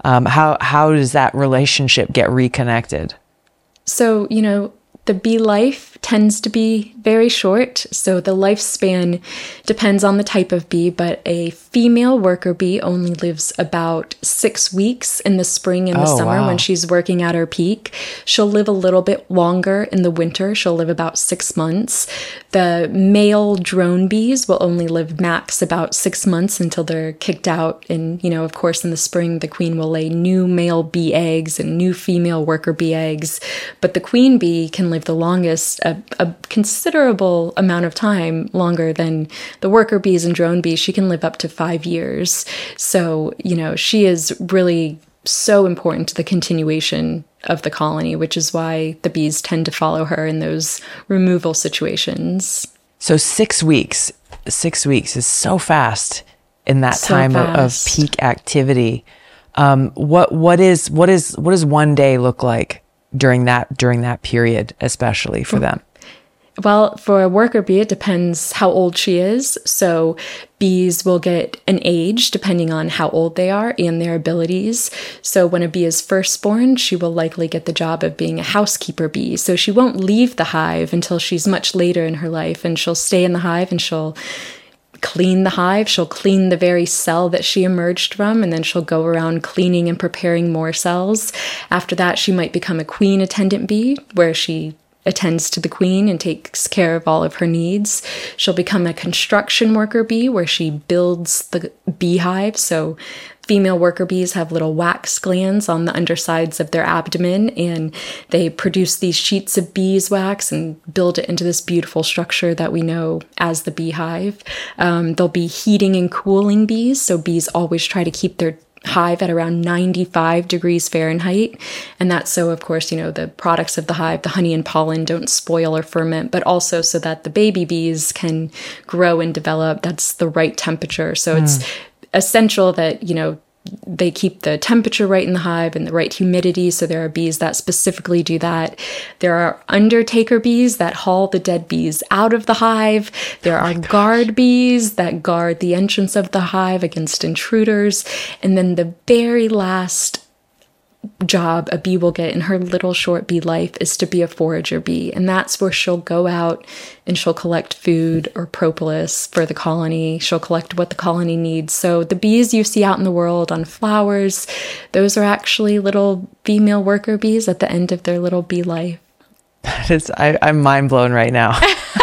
How does that relationship get reconnected? So, the bee life tends to be very short. So the lifespan depends on the type of bee, but a female worker bee only lives about 6 weeks in the spring and the summer when she's working at her peak. She'll live a little bit longer in the winter. She'll live about 6 months. The male drone bees will only live max about 6 months until they're kicked out. And, of course, in the spring, the queen will lay new male bee eggs and new female worker bee eggs. But the queen bee can live the longest, a considerable amount of time, longer than the worker bees and drone bees. She can live up to 5 years. So, she is really so important to the continuation of the colony, which is why the bees tend to follow her in those removal situations. So 6 weeks is so fast in that time of peak activity. What does one day look like during that period, especially for them? Well, for a worker bee, it depends how old she is. So bees will get an age depending on how old they are and their abilities. So when a bee is firstborn, she will likely get the job of being a housekeeper bee. So she won't leave the hive until she's much later in her life, and she'll stay in the hive and she'll clean the hive. She'll clean the very cell that she emerged from, and then she'll go around cleaning and preparing more cells. After that, she might become a queen attendant bee, where she attends to the queen and takes care of all of her needs. She'll become a construction worker bee, where she builds the beehive. So female worker bees have little wax glands on the undersides of their abdomen, and they produce these sheets of beeswax and build it into this beautiful structure that we know as the beehive. There'll be heating and cooling bees. So bees always try to keep their hive at around 95 degrees Fahrenheit. And that's so, of course, the products of the hive, the honey and pollen, don't spoil or ferment, but also so that the baby bees can grow and develop. That's the right temperature. So it's essential that, they keep the temperature right in the hive and the right humidity. So there are bees that specifically do that. There are undertaker bees that haul the dead bees out of the hive. There are guard bees that guard the entrance of the hive against intruders. And then the very last job a bee will get in her little short bee life is to be a forager bee. And that's where she'll go out and she'll collect food or propolis for the colony. She'll collect what the colony needs. So the bees you see out in the world on flowers, those are actually little female worker bees at the end of their little bee life. I'm mind blown right now.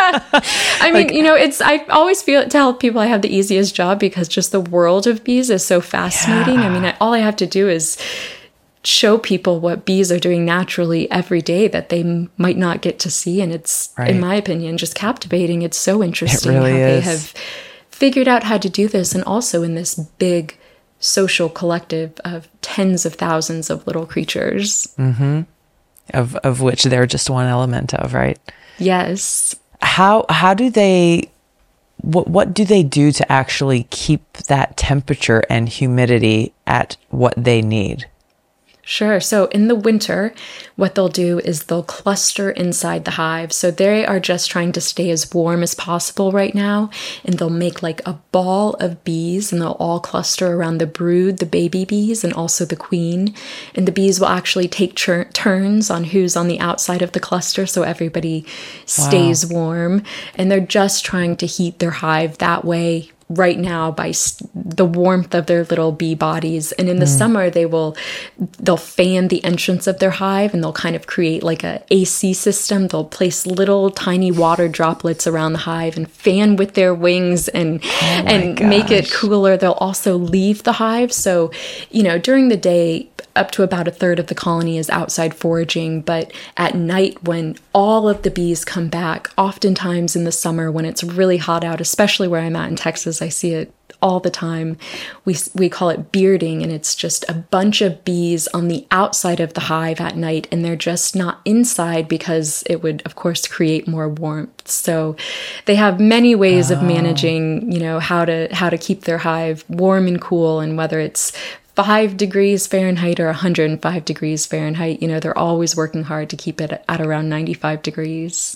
I mean, I always tell people I have the easiest job because just the world of bees is so fascinating. Yeah. I mean, all I have to do is show people what bees are doing naturally every day that they might not get to see. And it's, in my opinion, just captivating. It's so interesting how they have figured out how to do this. And also in this big social collective of tens of thousands of little creatures. Mm-hmm. Of which they're just one element of, right? Yes. How do they, what do they do to actually keep that temperature and humidity at what they need? Sure. So in the winter, what they'll do is they'll cluster inside the hive. So they are just trying to stay as warm as possible right now. And they'll make like a ball of bees and they'll all cluster around the brood, the baby bees, and also the queen. And the bees will actually take turns on who's on the outside of the cluster so everybody stays warm. And they're just trying to heat their hive that way right now by the warmth of their little bee bodies. And in the summer, they'll fan the entrance of their hive and they'll kind of create like a AC system. They'll place little tiny water droplets around the hive and fan with their wings and make it cooler. They'll also leave the hive. So, during the day, up to about a third of the colony is outside foraging, but at night when all of the bees come back, oftentimes in the summer when it's really hot out, especially where I'm at in Texas, I see it all the time. We call it bearding, and it's just a bunch of bees on the outside of the hive at night, and they're just not inside because it would, of course, create more warmth. So they have many ways of managing, how to keep their hive warm and cool, and whether it's 5 degrees Fahrenheit or 105 degrees Fahrenheit, they're always working hard to keep it at around 95 degrees.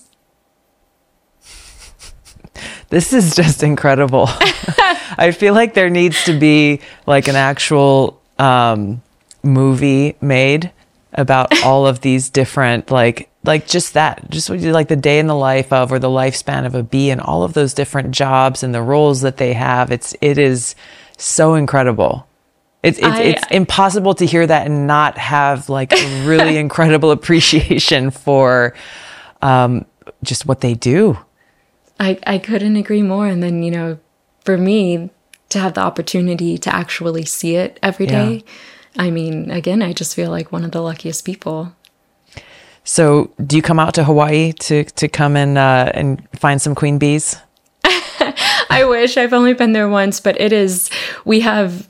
This is just incredible. I feel like there needs to be like an actual movie made about all of these different, like just what you like the day in the life of, or the lifespan of a bee, and all of those different jobs and the roles that they have. It is so incredible. It's impossible to hear that and not have like a really incredible appreciation for just what they do. I couldn't agree more. And then, for me to have the opportunity to actually see it every day, I mean, again, I just feel like one of the luckiest people. So do you come out to Hawaii to come and find some queen bees? I wish. I've only been there once, but we have,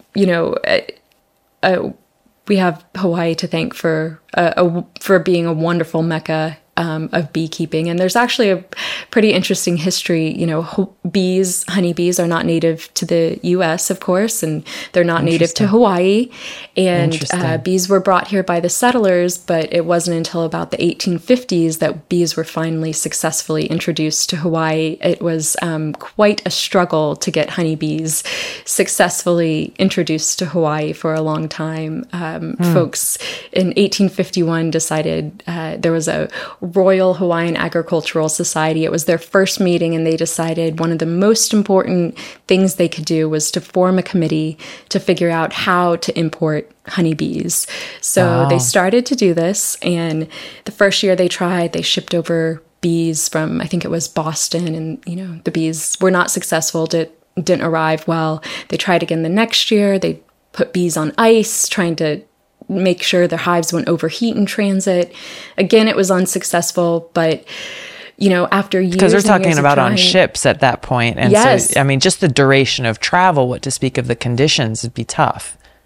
we have Hawaii to thank for being a wonderful mecca of beekeeping. And there's actually a pretty interesting history. Honeybees are not native to the US, of course, and they're not native to Hawaii. And bees were brought here by the settlers, but it wasn't until about the 1850s that bees were finally successfully introduced to Hawaii. It was quite a struggle to get honeybees successfully introduced to Hawaii for a long time. Folks in 1851 decided there was a Royal Hawaiian Agricultural Society. It was their first meeting, and they decided one of the most important things they could do was to form a committee to figure out how to import honeybees. So they started to do this, and the first year they tried, they shipped over bees from, I think it was Boston, and the bees were not successful, didn't arrive well. They tried again the next year. They put bees on ice, trying to make sure their hives wouldn't overheat in transit. Again, it was unsuccessful, but after years, because they're talking about on ships at that point, and yes. So I mean, just the duration of travel, what to speak of the conditions, would be tough.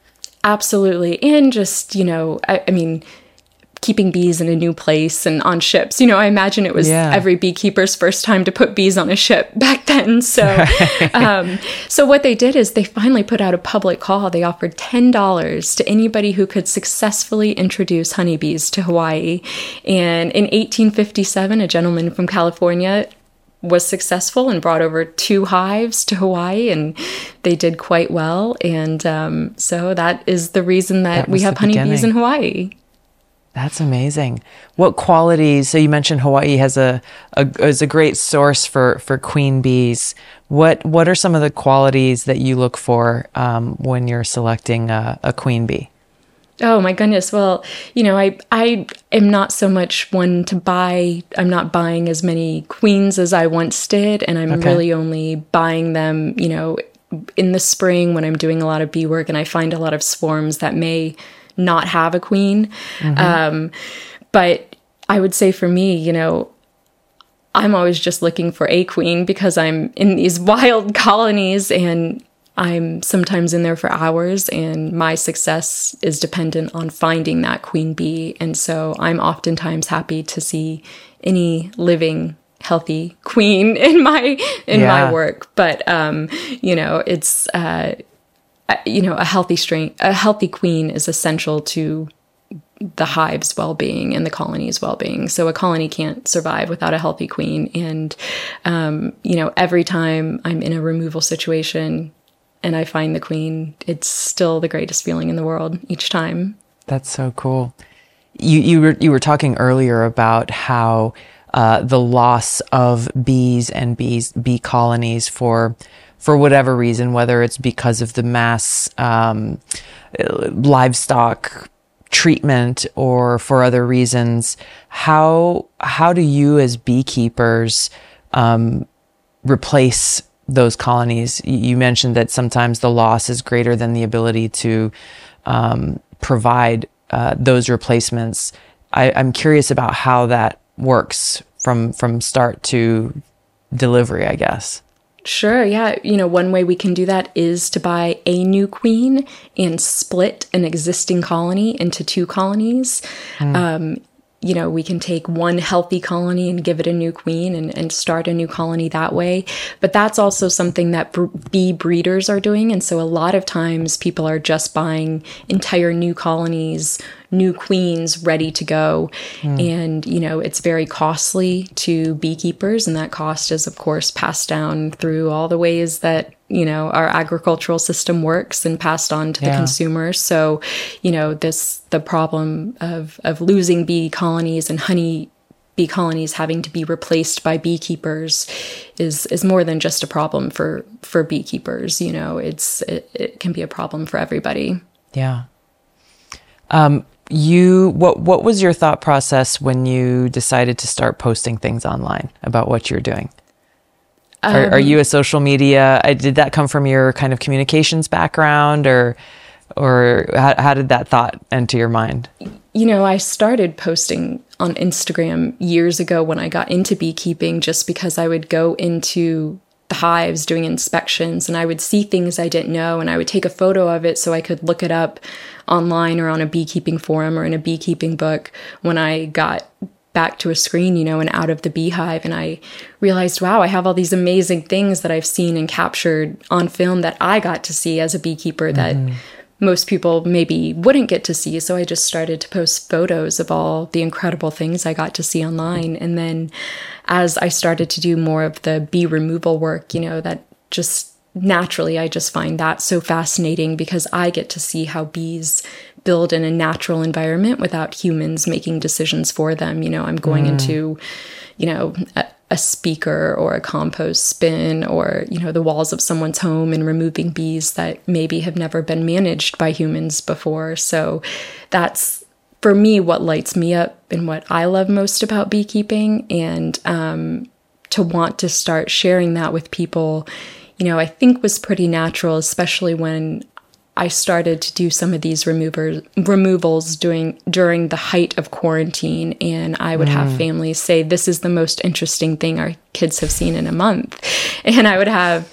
Absolutely. And just, I mean, keeping bees in a new place and on ships. I imagine it was every beekeeper's first time to put bees on a ship back then. So, so what they did is they finally put out a public call. They offered $10 to anybody who could successfully introduce honeybees to Hawaii. And in 1857, a gentleman from California was successful and brought over 2 hives to Hawaii, and they did quite well. And so that is the reason that we have honeybees in Hawaii. That's amazing. What qualities? So you mentioned Hawaii has is a great source for queen bees. What are some of the qualities that you look for when you're selecting a queen bee? Oh my goodness. Well, I am not so much one to buy. I'm not buying as many queens as I once did, and I'm really only buying them, in the spring when I'm doing a lot of bee work, and I find a lot of swarms that may not have a queen. But I would say for me, I'm always just looking for a queen because I'm in these wild colonies and I'm sometimes in there for hours, and my success is dependent on finding that queen bee. And so I'm oftentimes happy to see any living healthy queen in my work. But, it's, a healthy queen is essential to the hive's well-being and the colony's well-being. So a colony can't survive without a healthy queen. And, every time I'm in a removal situation and I find the queen, it's still the greatest feeling in the world each time. That's so cool. You were talking earlier about how the loss of bees and bee colonies for whatever reason, whether it's because of the mass livestock treatment or for other reasons, how do you as beekeepers replace those colonies? You mentioned that sometimes the loss is greater than the ability to provide those replacements. I'm curious about how that works from start to delivery, I guess. Sure. Yeah. One way we can do that is to buy a new queen and split an existing colony into 2 colonies. We can take one healthy colony and give it a new queen and start a new colony that way. But that's also something that bee breeders are doing. And so a lot of times people are just buying entire new colonies, new queens ready to go. And, it's very costly to beekeepers. And that cost is, of course, passed down through all the ways that, our agricultural system works and passed on to the consumers. So, the problem of losing bee colonies and honey bee colonies having to be replaced by beekeepers is more than just a problem for beekeepers. It can be a problem for everybody. Yeah. What was your thought process when you decided to start posting things online about what you're doing? Are you a social media? Did that come from your kind of communications background, or how did that thought enter your mind? I started posting on Instagram years ago when I got into beekeeping, just because I would go into the hives doing inspections and I would see things I didn't know, and I would take a photo of it so I could look it up online or on a beekeeping forum or in a beekeeping book when I got back to a screen, and out of the beehive. And I realized, wow, I have all these amazing things that I've seen and captured on film that I got to see as a beekeeper that most people maybe wouldn't get to see. So I just started to post photos of all the incredible things I got to see online. And then as I started to do more of the bee removal work, that just naturally, I just find that so fascinating because I get to see how bees build in a natural environment without humans making decisions for them. I'm going into, a speaker or a compost bin or, the walls of someone's home and removing bees that maybe have never been managed by humans before. So that's, for me, what lights me up and what I love most about beekeeping. And to want to start sharing that with people, I think was pretty natural, especially when I started to do some of these removals during the height of quarantine, and I would have families say, this is the most interesting thing our kids have seen in a month. And I would have,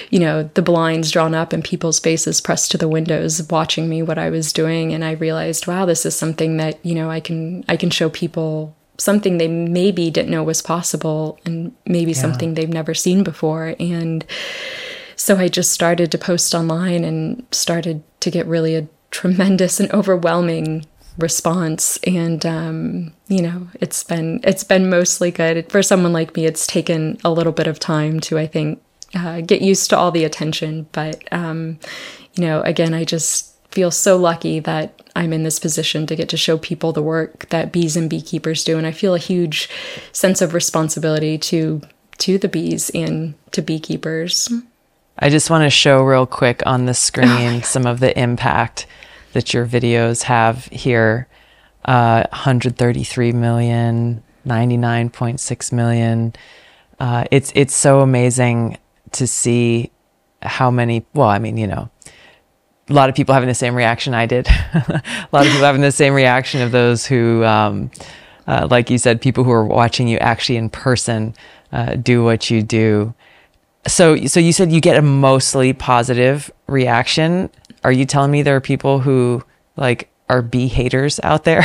the blinds drawn up and people's faces pressed to the windows watching me, what I was doing. And I realized, wow, this is something that, I can show people something they maybe didn't know was possible, and maybe something they've never seen before. And so I just started to post online and started to get really a tremendous and overwhelming response. And, it's been mostly good. For someone like me, it's taken a little bit of time to, I think, get used to all the attention. But, again, I just feel so lucky that I'm in this position to get to show people the work that bees and beekeepers do. And I feel a huge sense of responsibility to the bees and to beekeepers. I just want to show real quick on the screen some of the impact that your videos have here. 133 million, 99.6 million. It's so amazing to see how many, a lot of people having the same reaction I did. A lot of people having the same reaction of those who, like you said, people who are watching you actually in person do what you do. So you said you get a mostly positive reaction. Are you telling me there are people who are bee haters out there?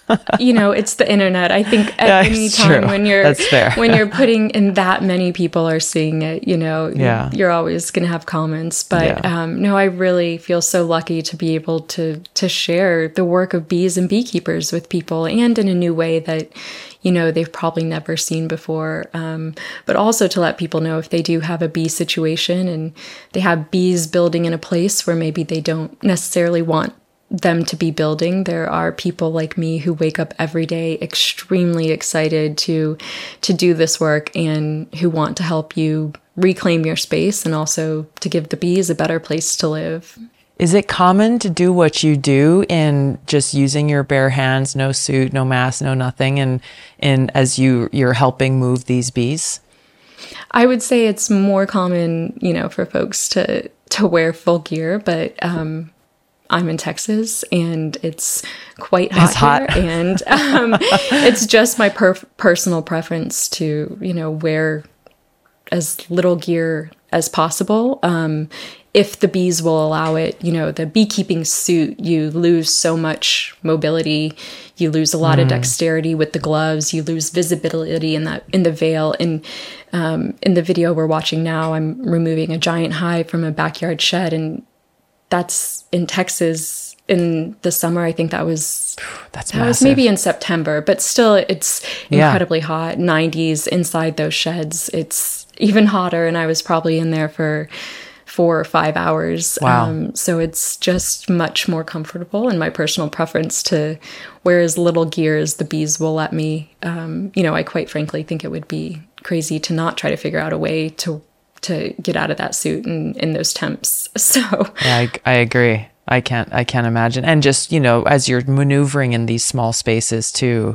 It's the internet. I think at any time when you're putting in that many people are seeing it, you're always going to have comments. But no, I really feel so lucky to be able to share the work of bees and beekeepers with people, and in a new way that, they've probably never seen before. But also to let people know if they do have a bee situation and they have bees building in a place where maybe they don't necessarily want them to be building. There are people like me who wake up every day extremely excited to do this work, and who want to help you reclaim your space and also to give the bees a better place to live. Is it common to do what you do in just using your bare hands, no suit, no mask, no nothing, and as you're helping move these bees? I would say it's more common, for folks to wear full gear, but I'm in Texas and it's quite hot here. And it's just my personal preference to, wear as little gear as possible. If the bees will allow it, the beekeeping suit, you lose so much mobility. You lose a lot of dexterity with the gloves. You lose visibility in the veil. And in the video we're watching now, I'm removing a giant hive from a backyard shed, and that's in Texas in the summer. I think that was maybe in September, but still it's incredibly hot, 90s inside those sheds. It's even hotter. And I was probably in there for 4 or 5 hours. Wow. So it's just much more comfortable, and my personal preference to wear as little gear as the bees will let me. I quite frankly think it would be crazy to not try to figure out a way to get out of that suit in those temps. So yeah, I agree. I can't imagine. And just, as you're maneuvering in these small spaces too,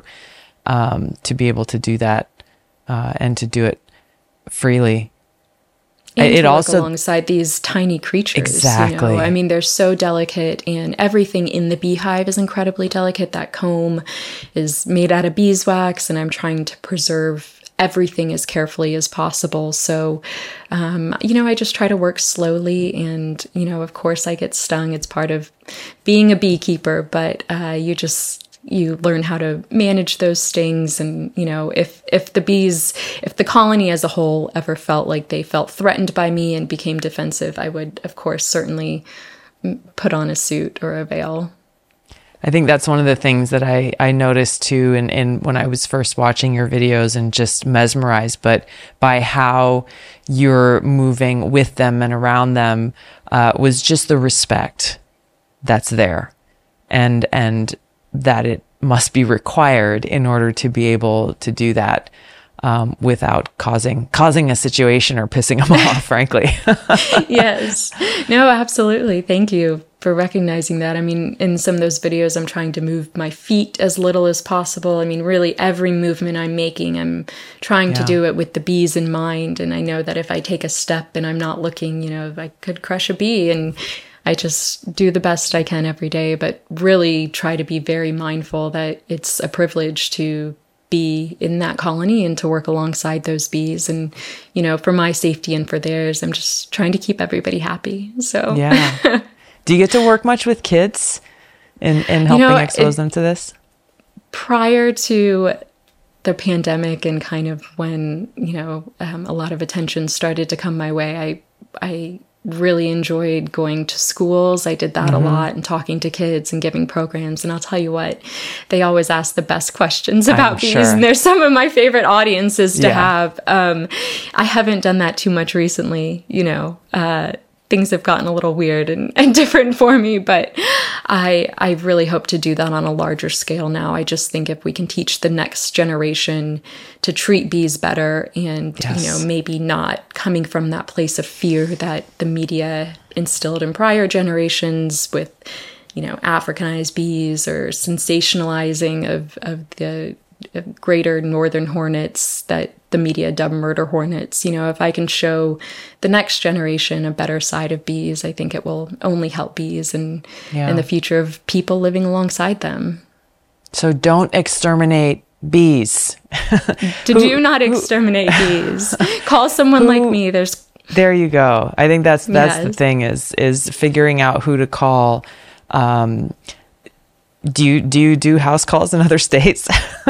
to be able to do that, and to do it freely. And it also alongside these tiny creatures. Exactly. I mean, they're so delicate, and everything in the beehive is incredibly delicate. That comb is made out of beeswax, and I'm trying to preserve everything as carefully as possible. So, I just try to work slowly, and, of course I get stung. It's part of being a beekeeper, but you learn how to manage those stings. And, if the colony as a whole ever felt like they felt threatened by me and became defensive, I would, of course, certainly put on a suit or a veil. I think that's one of the things that I noticed too, and when I was first watching your videos and just mesmerized, but by how you're moving with them and around them, was just the respect that's there, and that it must be required in order to be able to do that, without causing a situation or pissing them off, frankly. Yes. No, absolutely. Thank you for recognizing that. I mean, in some of those videos, I'm trying to move my feet as little as possible. I mean, really every movement I'm making, I'm trying to do it with the bees in mind. And I know that if I take a step and I'm not looking, I could crush a bee, and I just do the best I can every day, but really try to be very mindful that it's a privilege to be in that colony and to work alongside those bees. And, for my safety and for theirs, I'm just trying to keep everybody happy. So, yeah. Do you get to work much with kids in helping expose them to this? Prior to the pandemic and kind of when, a lot of attention started to come my way, I really enjoyed going to schools. I did that a lot and talking to kids and giving programs. And I'll tell you what, they always ask the best questions about bees. Sure. And they're some of my favorite audiences to have. I haven't done that too much recently. Things have gotten a little weird and different for me, but I really hope to do that on a larger scale now. I just think if we can teach the next generation to treat bees better and, maybe not coming from that place of fear that the media instilled in prior generations with, Africanized bees or sensationalizing of the greater northern hornets that the media dub murder hornets. If I can show the next generation a better side of bees, I think it will only help bees and the future of people living alongside them. So don't exterminate bees. Do not exterminate bees. Call someone like me. There you go. I think that's the thing is figuring out who to call. Do you do house calls in other states?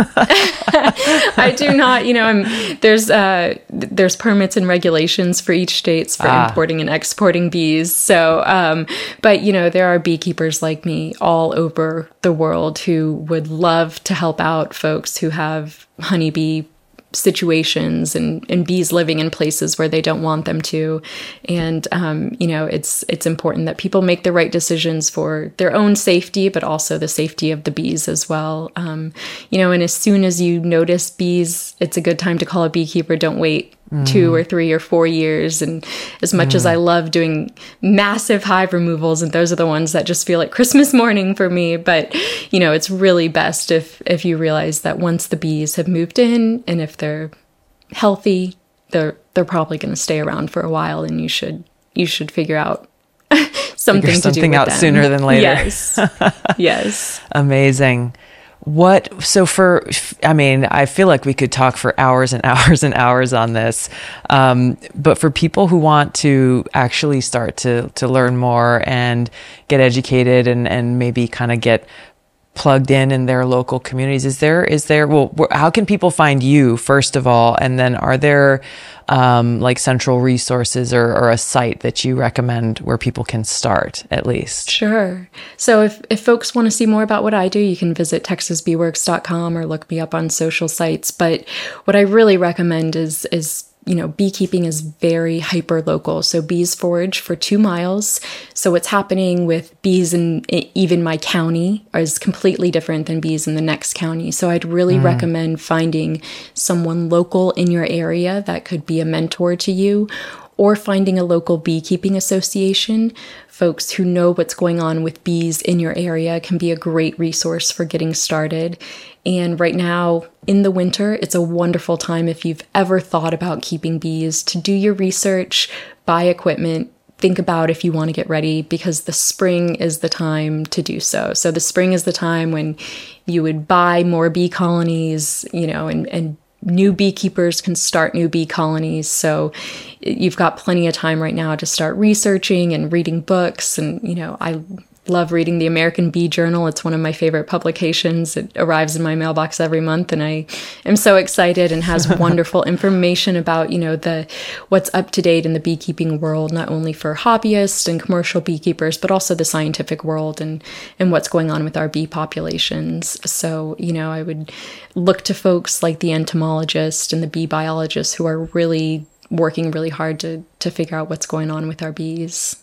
I do not. There's permits and regulations for each state for importing and exporting bees. So, but there are beekeepers like me all over the world who would love to help out folks who have honeybee situations and bees living in places where they don't want them to. And, it's important that people make the right decisions for their own safety, but also the safety of the bees as well. And as soon as you notice bees, it's a good time to call a beekeeper. Don't wait 2 or 3 or 4 years. And as much as I love doing massive hive removals, and those are the ones that just feel like Christmas morning for me, but it's really best if you realize that once the bees have moved in and if they're healthy, they're probably going to stay around for a while, and you should figure out something to do with them. Sooner than later. Yes. Yes. Amazing. I feel like we could talk for hours and hours and hours on this. But for people who want to actually start to learn more and get educated and maybe kind of get plugged in their local communities, how can people find you, first of all? And then are there like central resources or a site that you recommend where people can start at least? Sure. So if folks want to see more about what I do, you can visit texasbeeworks.com or look me up on social sites. But what I really recommend is beekeeping is very hyper local. So bees forage for 2 miles. So what's happening with bees in even my county is completely different than bees in the next county. So I'd really recommend finding someone local in your area that could be a mentor to you, or finding a local beekeeping association. Folks who know what's going on with bees in your area can be a great resource for getting started. And right now, in the winter, it's a wonderful time, if you've ever thought about keeping bees, to do your research, buy equipment, think about if you want to get ready, because the spring is the time to do so. So the spring is the time when you would buy more bee colonies, and new beekeepers can start new bee colonies. So you've got plenty of time right now to start researching and reading books. And, I love reading the American Bee Journal. It's one of my favorite publications. It arrives in my mailbox every month, and I am so excited, and has wonderful information about, what's up to date in the beekeeping world, not only for hobbyists and commercial beekeepers, but also the scientific world and what's going on with our bee populations. So, I would look to folks like the entomologist and the bee biologists who are really working really hard to figure out what's going on with our bees.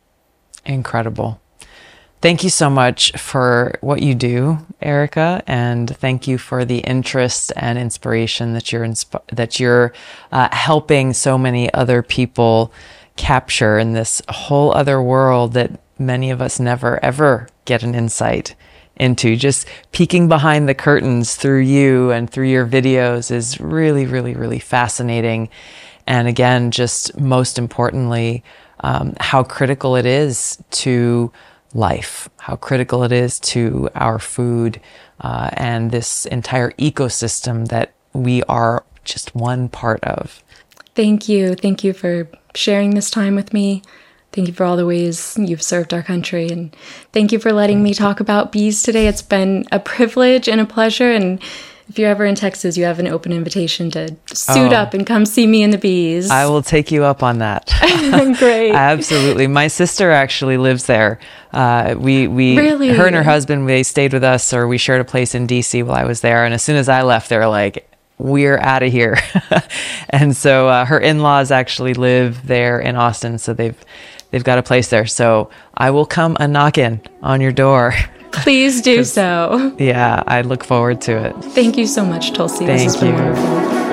Incredible. Thank you so much for what you do, Erica, and thank you for the interest and inspiration that you're helping so many other people capture in this whole other world that many of us never ever get an insight into. Just peeking behind the curtains through you and through your videos is really, really, really fascinating. And again, just most importantly, how critical it is to life, how critical it is to our food and this entire ecosystem that we are just one part of. Thank you. Thank you for sharing this time with me. Thank you for all the ways you've served our country. And thank you for letting me talk about bees today. It's been a privilege and a pleasure. And if you're ever in Texas, you have an open invitation to suit up and come see me and the bees. I will take you up on that. Great. Absolutely. My sister actually lives there. Really? Her and her husband, they stayed with us, or we shared a place in DC while I was there. And as soon as I left, they were like, we're out of here. And so her in-laws actually live there in Austin. So they've got a place there. So I will come a knocking on your door. Please do so. Yeah, I look forward to it. Thank you so much, Tulsi. This has been wonderful.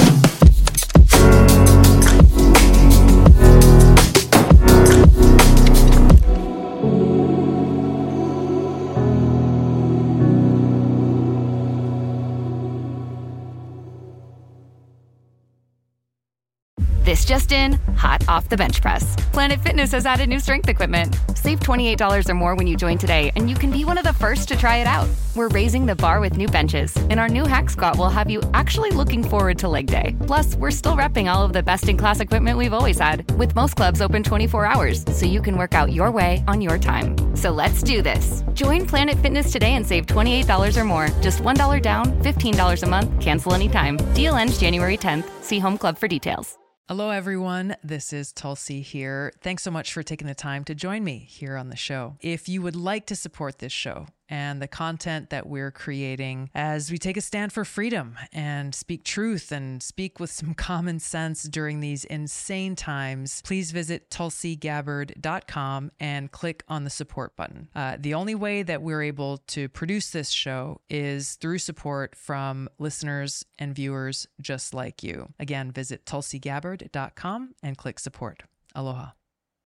This just in, hot off the bench press. Planet Fitness has added new strength equipment. Save $28 or more when you join today, and you can be one of the first to try it out. We're raising the bar with new benches, and our new Hack Squat will have you actually looking forward to leg day. Plus, we're still repping all of the best-in-class equipment we've always had, with most clubs open 24 hours, so you can work out your way on your time. So let's do this. Join Planet Fitness today and save $28 or more. Just $1 down, $15 a month, cancel anytime. Deal ends January 10th. See Home Club for details. Hello, everyone. This is Tulsi here. Thanks so much for taking the time to join me here on the show. If you would like to support this show and the content that we're creating as we take a stand for freedom and speak truth and speak with some common sense during these insane times, please visit tulsigabbard.com and click on the support button. The only way that we're able to produce this show is through support from listeners and viewers just like you. Again, visit tulsigabbard.com and click support. Aloha.